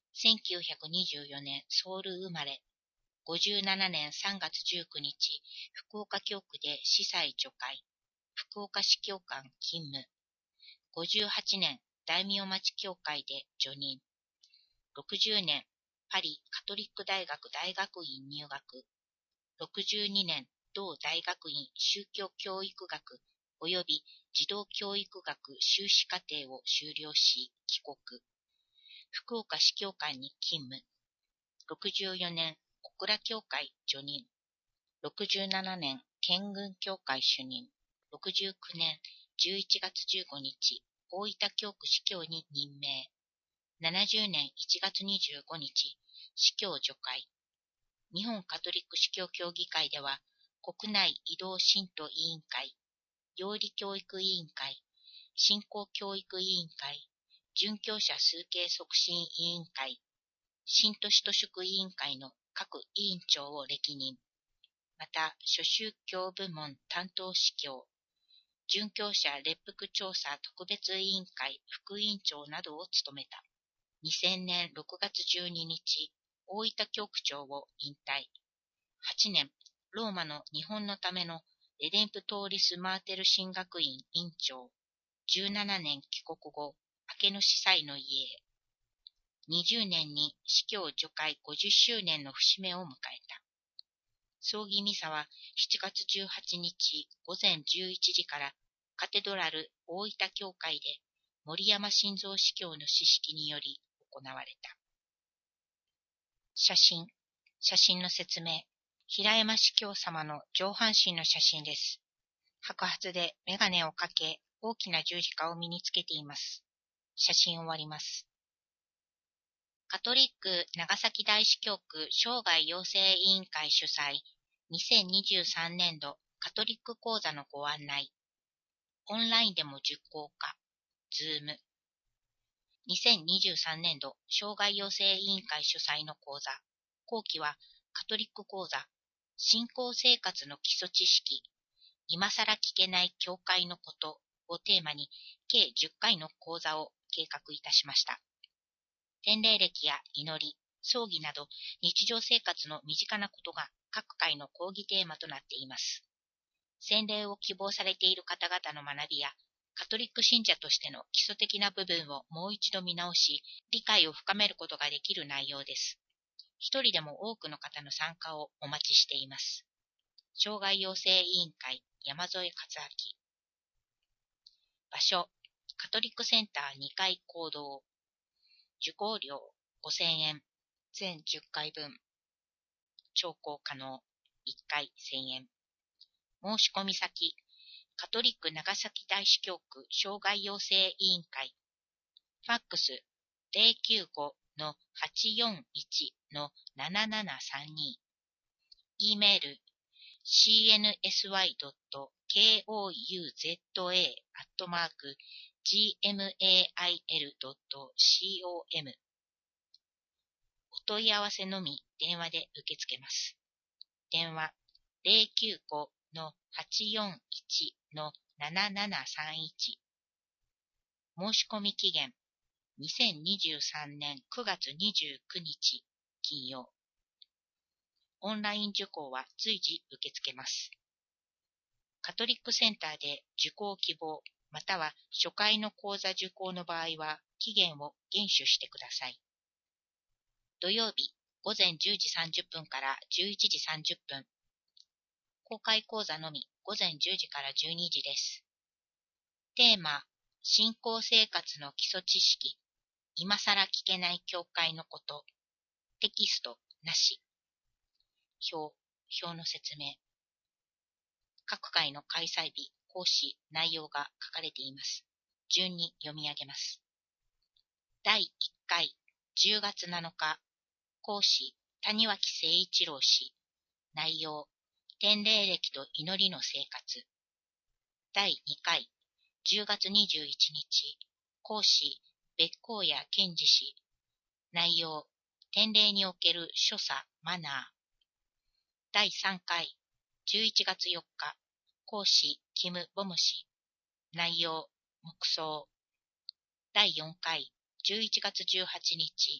せんきゅうひゃくにじゅうよねんソウル生まれ、ごじゅうななねんさんがつじゅうくにち、福岡教区で司祭除会、福岡市教官勤務。ごじゅうはちねん大名町教会で叙任。ろくじゅうねんパリカトリック大学大学院入学。ろくじゅうにねん同大学院宗教教育学及び児童教育学修士課程を修了し帰国。福岡市教会に勤務。ろくじゅうよねん小倉教会叙任。ろくじゅうななねん県軍教会主任。ろくじゅうきゅうねんじゅういちがつじゅうごにち大分教区司教に任命。ななじゅうねんいちがつにじゅうごにち司教除会。日本カトリック司教協議会では国内移動信徒委員会、幼児教育委員会、信仰教育委員会、殉教者崇敬促進委員会、信徒使徒祝委員会の各委員長を歴任。また、諸宗教部門担当司教、殉教者列腹調査特別委員会副委員長などを務めた。にせんねんろくがつじゅうににち、大分教区長を引退。はちねん、ローマの日本のためのレデンプトーリス・マーテル神学院院長。じゅうななねん帰国後、明野司祭の家へ。にじゅうねんに司教除会ごじゅっしゅうねんの節目を迎えた。葬儀ミサはしちがつじゅうはちにちごぜんじゅういちじからカテドラル大分教会で森山晋三司教の司式により行われた。写真、写真の説明。平山司教様の上半身の写真です。白髪で眼鏡をかけ、大きな十字架を身につけています。写真終わります。カトリック長崎大司教区生涯養成委員会主催にせんにじゅうさんねんどカトリック講座のご案内。オンラインでも受講可。ズーム。にせんにじゅうさんねんど生涯養成委員会主催の講座。後期はカトリック講座。信仰生活の基礎知識。今更聞けない教会のことをテーマに計じゅっかいの講座を計画いたしました。典礼歴や祈り、葬儀など日常生活の身近なことが各回の講義テーマとなっています。洗礼を希望されている方々の学びや、カトリック信者としての基礎的な部分をもう一度見直し、理解を深めることができる内容です。一人でも多くの方の参加をお待ちしています。生涯養成委員会山添克明。場所、カトリックセンターにかい講堂。受講料ごせんえん。全じゅっかいぶん。聴講可能。いっかいせんえん。申し込み先、カトリック長崎大司教区生涯養成委員会。ファックス ゼロきゅうご はちよんいち ななななさんに。E メール シーエヌエスワイドットコウザ アットマーク ジーエムエーアイエルドットコム。お問い合わせのみ電話で受け付けます。電話 ゼロきゅうご はちよんいち ななななさんいち。申し込み期限にせんにじゅうさんねんくがつにじゅうくにち金曜。オンライン受講は随時受け付けます。カトリックセンターで受講希望または初回の講座受講の場合は期限を厳守してください。土曜日ごぜんじゅうじさんじゅっぷんからじゅういちじさんじゅっぷん。公開講座のみごぜんじゅうじからじゅうにじです。テーマ、信仰生活の基礎知識。今更聞けない教会のこと。テキストなし。表、表の説明。各回の開催日、講師、内容が書かれています。順に読み上げます。だいいっかい、じゅうがつなのか、講師、谷脇誠一郎氏。内容、典礼歴と祈りの生活。だいにかい、じゅうがつにじゅういちにち、講師、別光谷健二氏。内容、典礼における所作、マナー。だいさんかい、じゅういちがつよっか、講師、キム・ボム氏。内容、黙想。だいよんかい、じゅういちがつじゅうはちにち、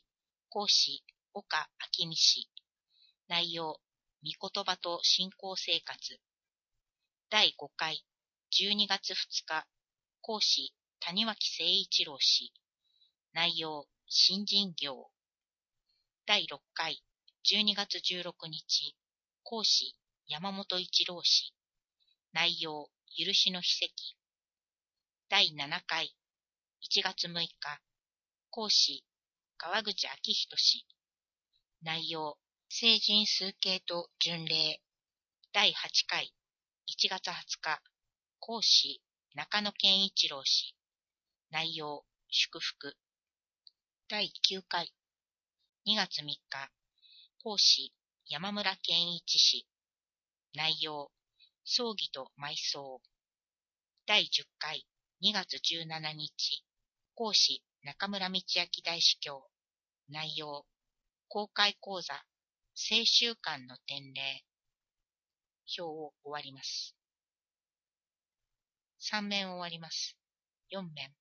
講師、岡明美氏。内容、御言葉と信仰生活。だいごかい、じゅうにがつふつか、講師、谷脇誠一郎氏。内容、新人業。だいろっかい、じゅうにがつじゅうろくにち、講師、山本一郎氏。内容、許しの秘跡。だいななかい、いちがつむいか、講師、川口昭仁氏。内容、聖人数形と巡礼。だいはちかい、いちがつはつか、講師、中野健一郎氏。内容、祝福。だいきゅうかい、にがつみっか、講師、山村健一氏。内容、葬儀と埋葬。だいじゅっかい、にがつじゅうしちにち、講師、中村道明大司教。内容、公開講座、聖習慣の典礼。表を終わります。さんめん終わります。よんめん。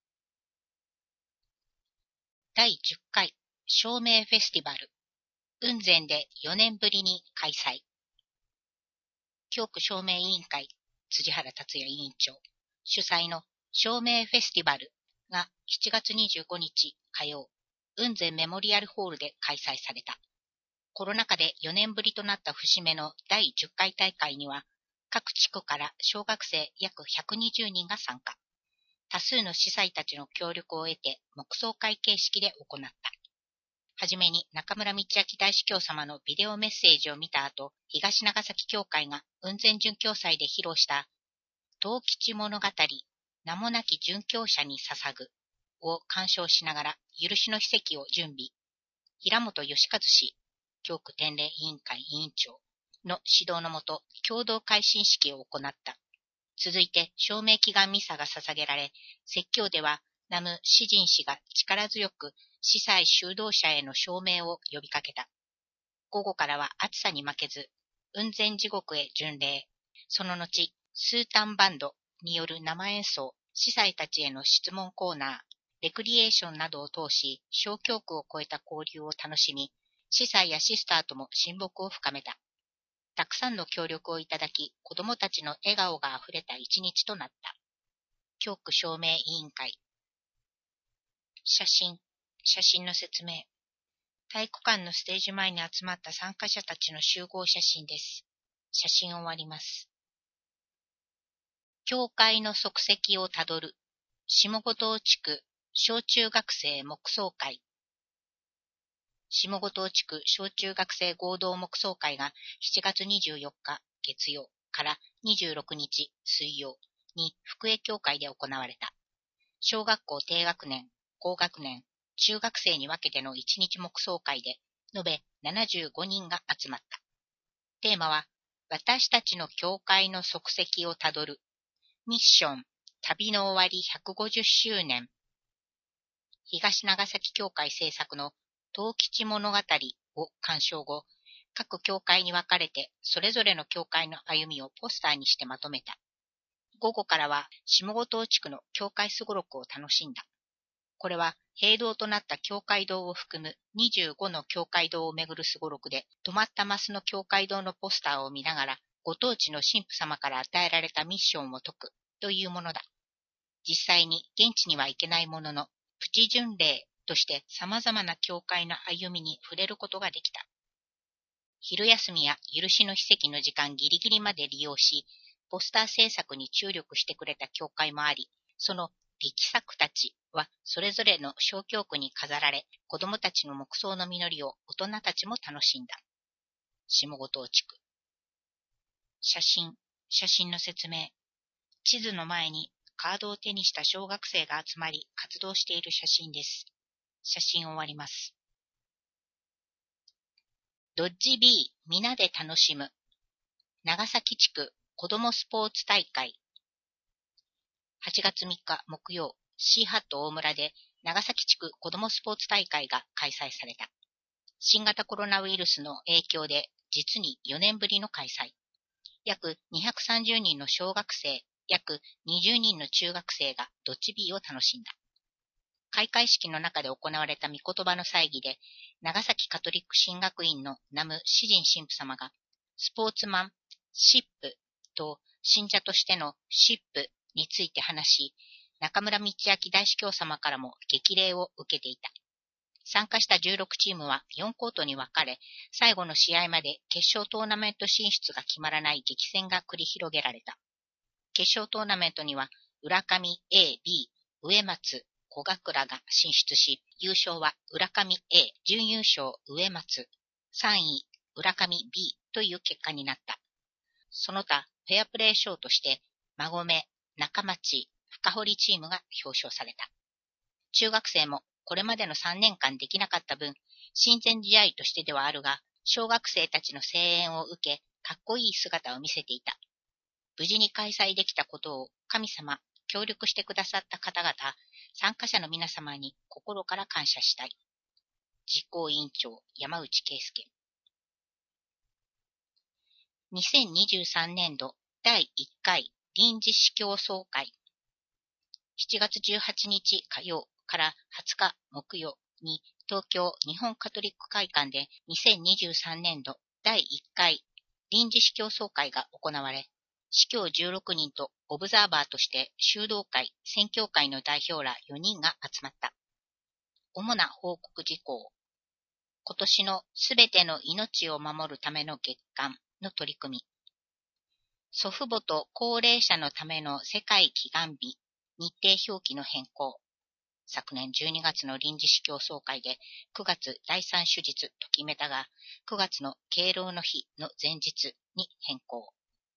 だいじゅっかい、照明フェスティバル。雲仙でよねんぶりに開催。教区照明委員会、辻原達也委員長、主催の照明フェスティバルがしちがつにじゅうごにち火曜、雲仙メモリアルホールで開催された。コロナ禍でよねんぶりとなった節目のだいじゅっかい大会には、各地区から小学生約ひゃくにじゅうにんが参加。多数の司祭たちの協力を得て黙想会形式で行った。はじめに中村道明大司教様のビデオメッセージを見た後、東長崎教会が雲仙殉教祭で披露した東吉物語、名もなき殉教者に捧ぐを鑑賞しながら許しの秘跡を準備。平本義和氏、教区典礼委員会委員長の指導のもと共同改心式を行った。続いて照明祈願ミサが捧げられ、説教では南無詩人氏が力強く司祭修道者への証明を呼びかけた。午後からは暑さに負けず、雲仙地獄へ巡礼。その後、スータンバンドによる生演奏、司祭たちへの質問コーナー、レクリエーションなどを通し、小教区を超えた交流を楽しみ、司祭やシスターとも親睦を深めた。たくさんの協力をいただき、子どもたちの笑顔があふれた一日となった。教区照明委員会。写真、写真の説明。体育館のステージ前に集まった参加者たちの集合写真です。写真終わります。教会の足跡をたどる。下五島地区小中学生黙想会。下五島地区小中学生合同黙想会がしちがつにじゅうよっか月曜からにじゅうろくにち水曜に福江教会で行われた。小学校低学年、高学年、中学生に分けての一日黙想会で延べななじゅうごにんが集まった。テーマは、私たちの教会の足跡をたどる。ミッション、旅の終わりひゃくごじゅっしゅうねん。東長崎教会制作の東吉物語を鑑賞後、各教会に分かれてそれぞれの教会の歩みをポスターにしてまとめた。午後からは下五島地区の教会すごろくを楽しんだ。これは閉堂となった教会堂を含むにじゅうごの教会堂をめぐるすごろくで、止まったマスの教会堂のポスターを見ながら、ご当地の神父様から与えられたミッションを解くというものだ。実際に現地には行けないものの、プチ巡礼として様々な教会の歩みに触れることができた。昼休みや許しの秘跡の時間ギリギリまで利用し、ポスター制作に注力してくれた教会もあり、その力作たちはそれぞれの小教区に飾られ、子供たちの黙想の実りを大人たちも楽しんだ。下五島地区。写真、写真の説明。地図の前にカードを手にした小学生が集まり活動している写真です。写真終わります。ドッジビー皆で楽しむ。長崎地区子どもスポーツ大会。はちがつみっか木曜、シーハット大村で長崎地区子どもスポーツ大会が開催された。新型コロナウイルスの影響で実によねんぶりの開催。約にひゃくさんじゅうにんの小学生、約にじゅうにんの中学生がドッジビーを楽しんだ。 開会式の中で行われた御言葉の祭儀で、長崎カトリック神学院の南無詩人神父様が、スポーツマンシップと信者としてのシップについて話し、中村道明大司教様からも激励を受けていた。参加したじゅうろくチームはよんコートに分かれ、最後の試合まで決勝トーナメント進出が決まらない激戦が繰り広げられた。決勝トーナメントには、浦上 A、B、上松、小倉が進出し、優勝は浦上 A、準優勝上松、さんい浦上 B という結果になった。その他、フェアプレー賞として、馬込、中町、深堀チームが表彰された。中学生もこれまでのさんねんかんできなかった分、親善試合としてではあるが、小学生たちの声援を受け、かっこいい姿を見せていた。無事に開催できたことを神様、協力してくださった方々、参加者の皆様に心から感謝したい。実行委員長、山内圭介。にせんにじゅうさんねんどだいいっかい臨時司教総会。しちがつじゅうはちにち火曜からはつか木曜に東京日本カトリック会館でにせんにじゅうさんねんどだいいっかい臨時司教総会が行われ、司教じゅうろくにんとオブザーバーとして修道会、宣教会の代表らよにんが集まった。主な報告事項。今年のすべての命を守るための月間の取り組み。祖父母と高齢者のための世界祈願日、日程表記の変更。昨年じゅうにがつの臨時司教総会でくがつだいさん手術と決めたが、くがつの敬老の日の前日に変更。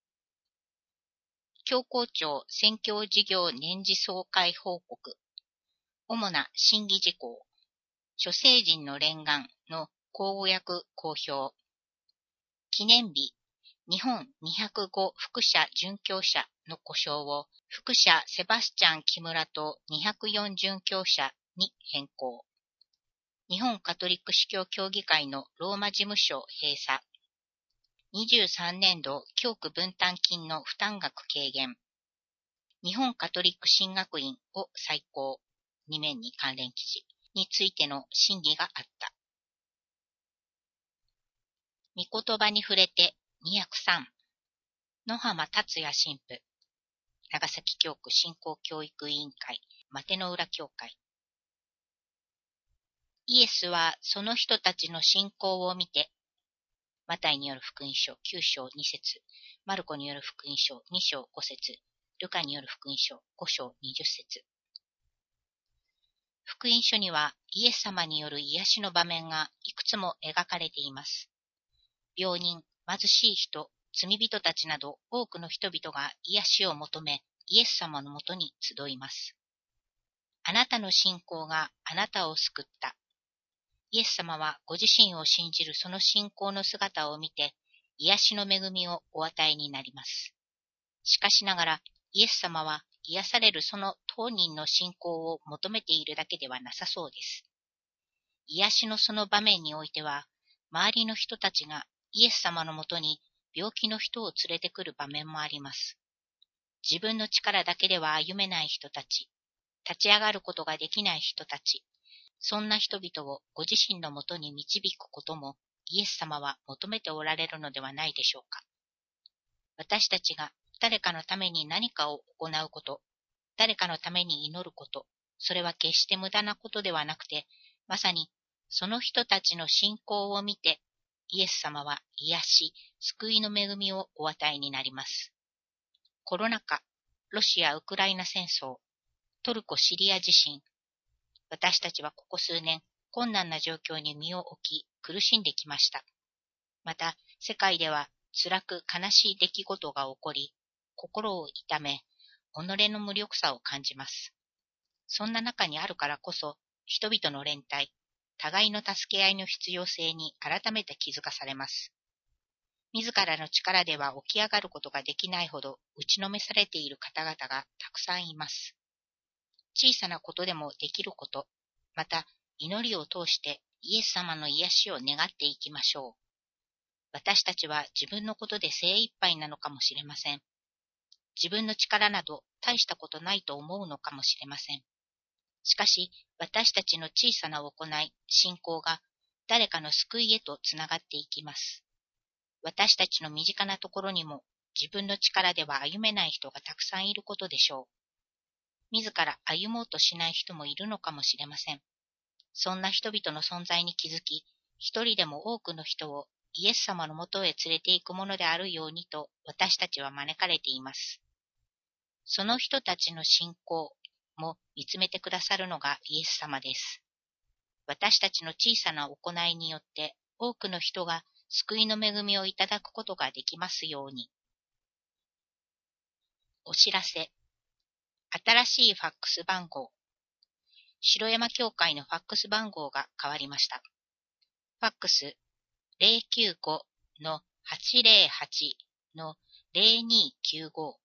教皇庁宣教事業年次総会報告。主な審議事項。諸聖人の憐願の公約公表。記念日、日本にひゃくご副社殉教者の呼称を副社セバスチャン木村とにひゃくよん殉教者に変更。日本カトリック司教協議会のローマ事務所閉鎖。にじゅうさんねんど教区分担金の負担額軽減。日本カトリック神学院を再興。に面に関連記事についての審議があった。御言葉に触れてにひゃくさん。野浜達也神父。長崎教区振興教育委員会、マテの浦教会。イエスはその人たちの信仰を見て、マタイによる福音書きゅうしょうにせつ、マルコによる福音書にしょうごせつ、ルカによる福音書ごしょうにじゅっせつ。福音書にはイエス様による癒しの場面がいくつも描かれています。病人、貧しい人、罪人たちなど多くの人々が癒しを求め、イエス様のもとに集います。あなたの信仰があなたを救った。イエス様はご自身を信じるその信仰の姿を見て、癒しの恵みをお与えになります。しかしながら、イエス様は癒されるその当人の信仰を求めているだけではなさそうです。癒しのその場面においては、周りの人たちがイエス様のもとに病気の人を連れてくる場面もあります。自分の力だけでは歩めない人たち、立ち上がることができない人たち、そんな人々をご自身のもとに導くこともイエス様は求めておられるのではないでしょうか。私たちが誰かのために何かを行うこと、誰かのために祈ること、それは決して無駄なことではなくて、まさにその人たちの信仰を見て、イエス様は癒し、救いの恵みをお与えになります。コロナ禍、ロシア・ウクライナ戦争、トルコ・シリア地震、私たちはここ数年、困難な状況に身を置き、苦しんできました。また、世界では辛く悲しい出来事が起こり、心を痛め、己の無力さを感じます。そんな中にあるからこそ、人々の連帯、互いの助け合いの必要性に改めて気づかされます。自らの力では起き上がることができないほど打ちのめされている方々がたくさんいます。小さなことでもできること、また祈りを通してイエス様の癒しを願っていきましょう。私たちは自分のことで精一杯なのかもしれません。自分の力など大したことないと思うのかもしれません。 しかし、私たちの小さな行い、信仰が誰かの救いへとつながっていきます。私たちの身近なところにも自分の力では歩めない人がたくさんいることでしょう。自ら歩もうとしない人もいるのかもしれません。そんな人々の存在に気づき、一人でも多くの人をイエス様のもとへ連れて行くものであるようにと私たちは招かれています。その人たちの信仰も見つめてくださるのがイエス様です。私たちの小さな行いによって多くの人が救いの恵みをいただくことができますように。お知らせ。新しいファックス番号。城山教会のファックス番号が変わりました。ファックス ゼロきゅうご の はちゼロはち の ゼロにきゅうご。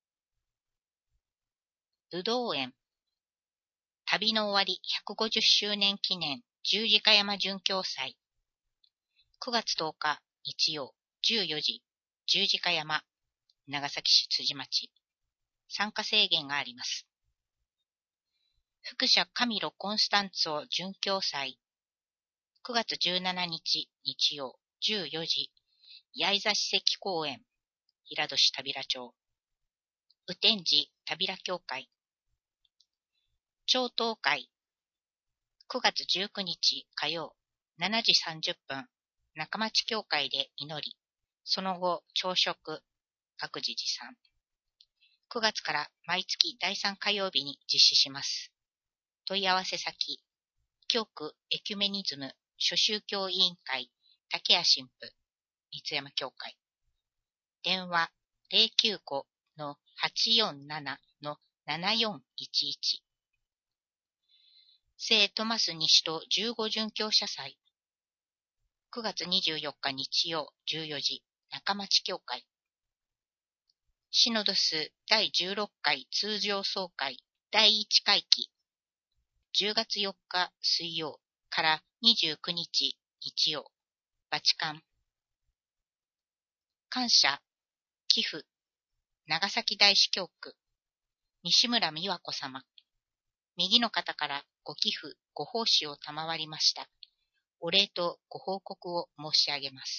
ぶどう園。旅の終わりひゃくごじゅっしゅうねん記念十字架山殉教祭。くがつとおか日曜じゅうよじ、十字架山、長崎市辻町。参加制限があります。福社カミロ・コンスタンツォ殉教祭。くがつじゅうしちにち日曜じゅうよじ、八重座史跡公園、平戸市田平町。雨天寺田平教会。超党会。くがつじゅうくにち火曜しちじさんじゅっぷん、中町教会で祈り、その後朝食、各自持参。くがつから毎月だいさん火曜日に実施します。問い合わせ先、教区エキュメニズム諸宗教委員会竹谷神父、三山教会。電話 ゼロきゅうご の はちよんなな の ななよんいちいち。聖トマス西とじゅうご殉教者祭。くがつにじゅうよっか日曜じゅうよじ、中町教会。シノドスだいじゅうろっかい通常総会だいいち会期。じゅうがつよっか水曜からにじゅうくにち日曜、バチカン。感謝、寄付、長崎大司教区、西村美和子様。右の方からご寄付、ご奉仕を賜りました。お礼とご報告を申し上げます。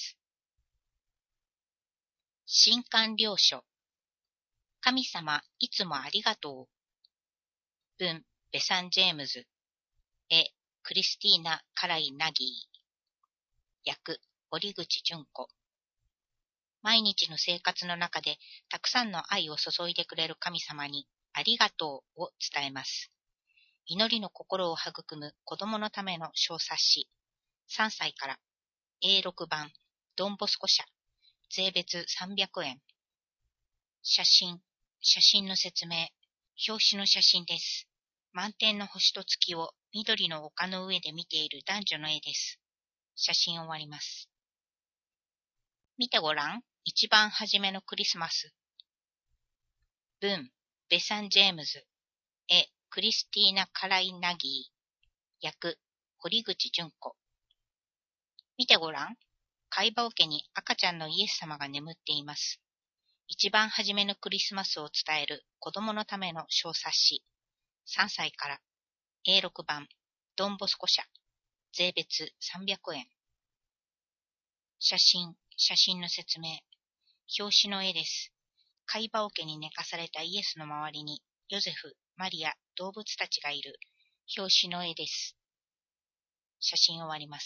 新刊領書。神様、いつもありがとう。文、ベサン・ジェームズ。絵、クリスティーナ・カライ・ナギー。訳、堀口純子。毎日の生活の中でたくさんの愛を注いでくれる神様にありがとうを伝えます。祈りの心を育む子供のための小冊子。さんさいから エーろく 版ドンボスコ社。税別さんびゃくえん。写真、写真の説明。表紙の写真です。満天の星と月を緑の丘の上で見ている男女の絵です。写真終わります。見てごらん。一番初めのクリスマス。文、ベサン・ジェームズ。絵、クリスティーナ・カライナギー。訳、堀口純子。見てごらん。貝羽桶に赤ちゃんのイエス様が眠っています。一番初めのクリスマスを伝える子供のための小冊子。さんさいから エーろく 版ドンボスコ社。税別さんびゃくえん。写真、写真の説明。表紙の絵です。貝羽桶に寝かされたイエスの周りにヨゼフ、マリア、動物たちがいる表紙の絵です。写真終わります。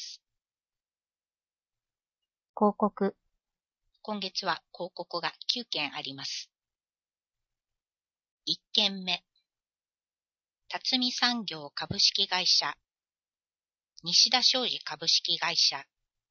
広告。今月は広告がきゅうけんあります。いっけんめ。辰巳産業株式会社、西田商事株式会社、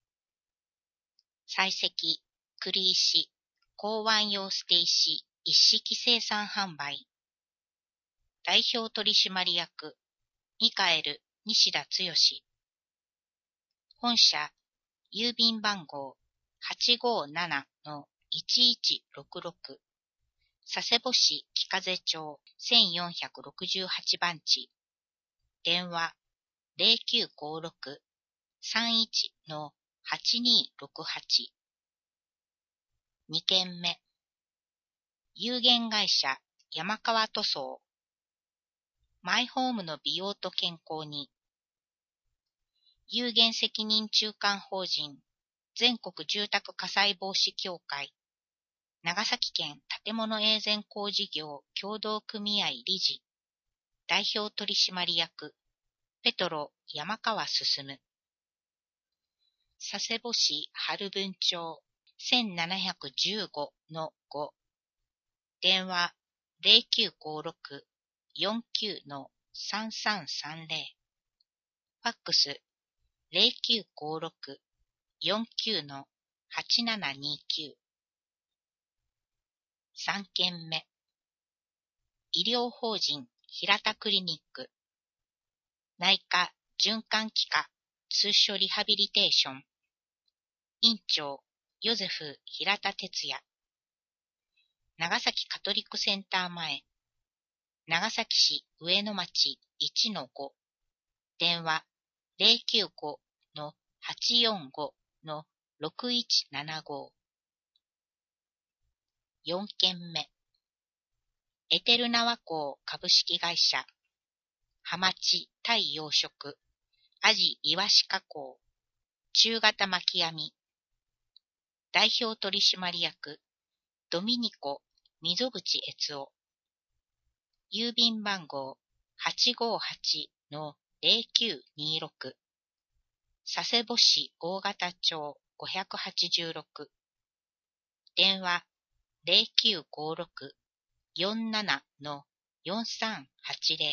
砕石、栗石、港湾用捨て石、一式生産販売。代表取締役、ミカエル、西田剛。本社、郵便番号 はちごーななのいちいちろくろく。佐世保市木風町せんよんひゃくろくじゅうはち番地。電話 ゼロきゅうごろく さんいちのはちにろくはち。にけんめ。有限会社山川塗装。 マイホームの美容と健康に。有限責任中間法人全国住宅火災防止協会長崎県建物永全工事業協同組合理事代表取締役ペトロ山川進佐世保市春分町 せんななひゃくじゅうごのご 電話 ゼロきゅうごろく よんきゅう さんさんさんゼロ ファックスゼロきゅうごろく よんきゅう はちななにきゅう。さんけんめ医療法人平田クリニック内科循環器科通所リハビリテーション院長ヨゼフ平田哲也長崎カトリックセンター前長崎市上野町 いちのご 電話 ゼロきゅうご はちよんご ろくいちななご。よんけんめエテルナワ港株式会社ハマチタイ養殖アジイワシ加工中型巻き網代表取締役ドミニコ溝口悦夫郵便番号 はちごはち ゼロきゅうにろく 佐世保市大型町ごひゃくはちじゅうろく電話 ゼロきゅうごろく よんなな よんさんはちゼロ。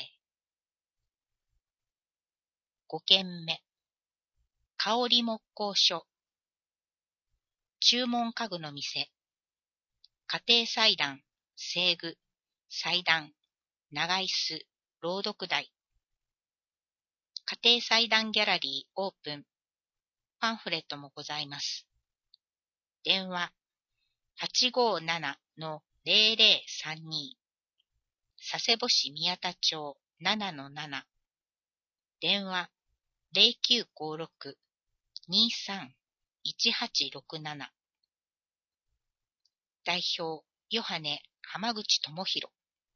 ごけんめ香り木工所注文家具の店家庭裁断製具裁断長椅子朗読台家庭裁断ギャラリーオープンパンフレットもございます電話 はちごなな ゼロゼロさんに 佐世保市宮田町 ななのなな 電話 ゼロきゅうごろく にさん いちはちろくなな 代表ヨハネ浜口智弘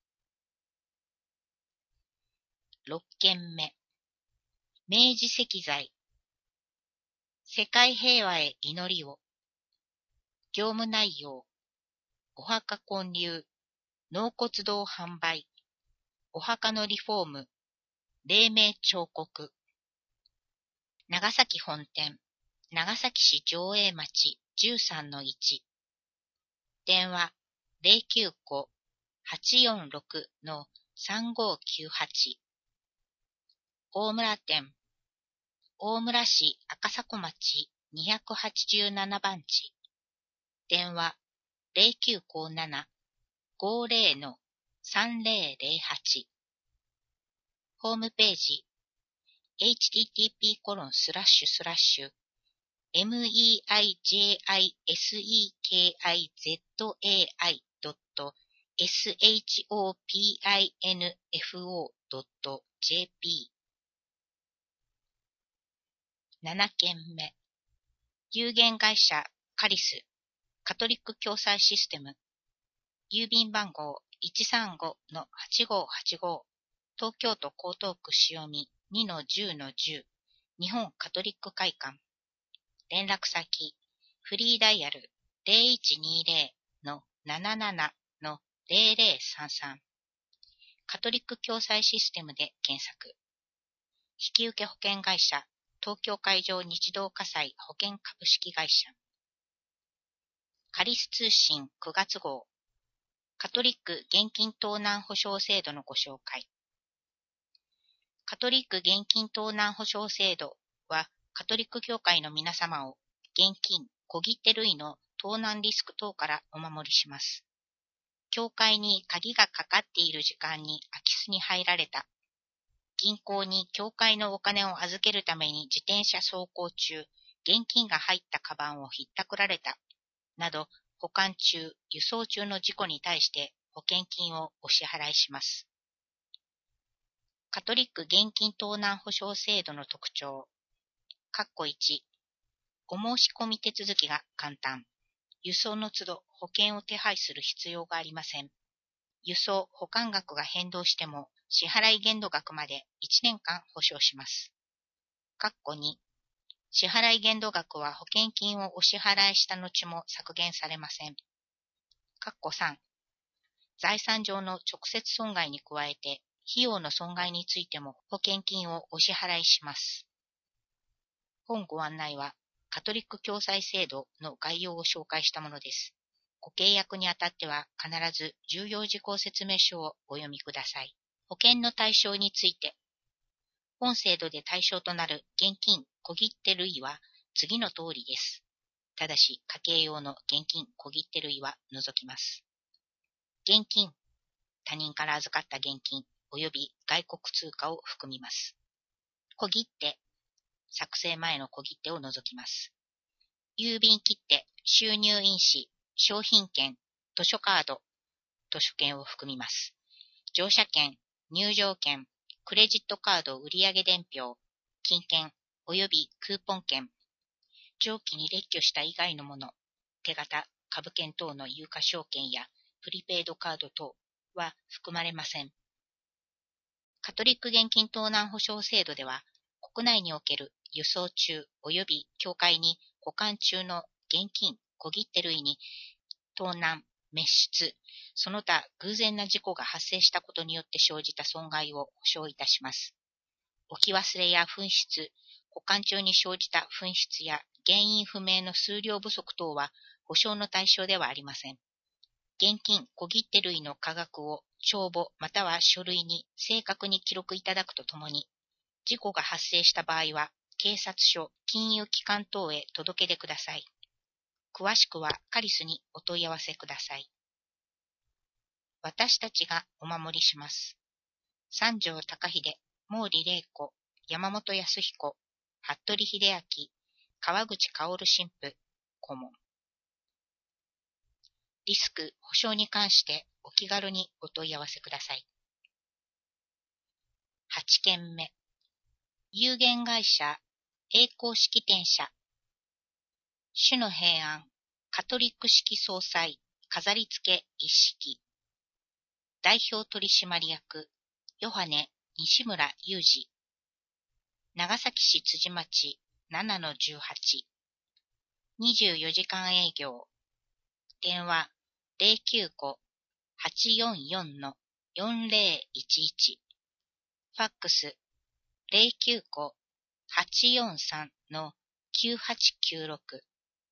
ろっけんめ明治石材世界平和へ祈りを業務内容お墓建立納骨堂販売お墓のリフォーム黎明彫刻長崎本店長崎市上栄町 じゅうさんのいち 電話 ゼロきゅうご はちよんろく さんごきゅうはち 大村店大村市赤迫町にひゃくはちじゅうななばんち電話 ゼロきゅうごなな ごゼロ さんゼロゼロはち ホームページ エイチティーティーピーコロンスラッシュスラッシュメイジスセキザイドットショピンフォードットジェーピー ななけんめ有限会社カリスカトリック共済システム郵便番号 いちさんご はちごはちご 東京都江東区潮見 にのじゅうのじゅう 日本カトリック会館連絡先フリーダイヤル ゼロいちにゼロ なななな ゼロゼロさんさん カトリック共済システムで検索引受保険会社東京海上日動火災保険株式会社カリス通信くがつ号カトリック現金盗難保証制度のご紹介カトリック現金盗難保証制度はカトリック教会の皆様を現金、小切手類の盗難リスク等からお守りします。教会に鍵がかかっている時間に空き巣に入られた。銀行に教会のお金を預けるために自転車走行中、現金が入ったカバンをひったくられた。など、保管中、輸送中の事故に対して保険金をお支払いします。カトリック現金盗難保証制度の特徴。かっこいちお申し込み手続きが簡単。輸送の都度保険を手配する必要がありません。輸送・保管額が変動しても支払い限度額までいちねんかん保証します。括弧に、支払い限度額は保険金をお支払いした後も削減されません。括弧さん、財産上の直接損害に加えて、費用の損害についても保険金をお支払いします。本ご案内は、カトリック共済制度の概要を紹介したものです。ご契約にあたっては必ず重要事項説明書をお読みください。保険の対象について、本制度で対象となる現金、小切手類は次の通りです。ただし、家計用の現金、小切手類は除きます。現金、他人から預かった現金及び外国通貨を含みます。小切手、作成前の小切手を除きます。郵便切手、収入印紙、商品券、図書カード、図書券を含みます。乗車券、入場券、クレジットカード売上伝票、金券及びクーポン券、上記に列挙した以外のもの、手形、株券等の有価証券やプリペイドカード等は含まれません。カトリック現金盗難保証制度では、国内における輸送中及び教会に保管中の現金、小切手類に盗難、滅失、その他偶然な事故が発生したことによって生じた損害を保証いたします。置き忘れや紛失、保管中に生じた紛失や原因不明の数量不足等は保証の対象ではありません。現金、小切手類の価格を帳簿または書類に正確に記録いただくとともに、事故が発生した場合は、警察署、金融機関等へ届け出ください。詳しくはカリスにお問い合わせください。私たちがお守りします。三条貴秀、毛利玲子、山本康彦、服部秀明、川口薫神父、顧問。リスク、保証に関してお気軽にお問い合わせください。はちけんめ。有限会社、栄光式典社。主の平安、カトリック式総裁、飾り付け一式。代表取締役、ヨハネ、西村雄二。長崎市辻町 ななのじゅうはち。にじゅうよじかん営業。電話 ゼロきゅうご はちよんよん よんゼロいちいち。ファックス ゼロきゅうご はちよんさん きゅうはちきゅうろく。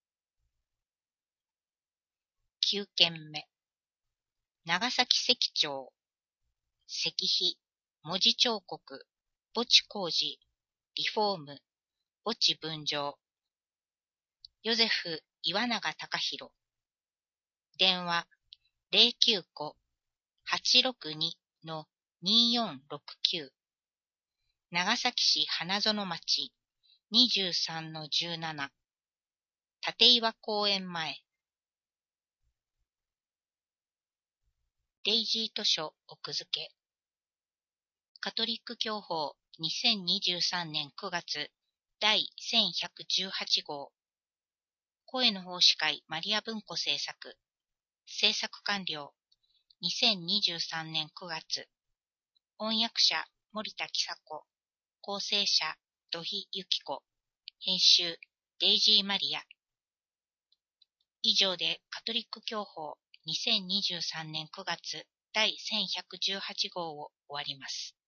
きゅうけんめ。長崎石町。石碑、文字彫刻、墓地工事、リフォーム、墓地分譲。ヨゼフ岩永隆弘。電話 ゼロきゅうご はちろくに によんろくきゅう。長崎市花園町 にじゅうさんのじゅうなな。立岩公園前。デイジー図書奥付け。カトリック教法にせんにじゅうさんねんくがつ第せんひゃくじゅうはちごう。声の奉仕会マリア文庫制作。制作完了。にせんにじゅうさんねんくがつ。翻訳者森田喜佐子。構成者土肥由紀子。編集デイジーマリア。以上でカトリック教法にせんにじゅうさんねんくがつ第せんひゃくじゅうはちごうを終わります。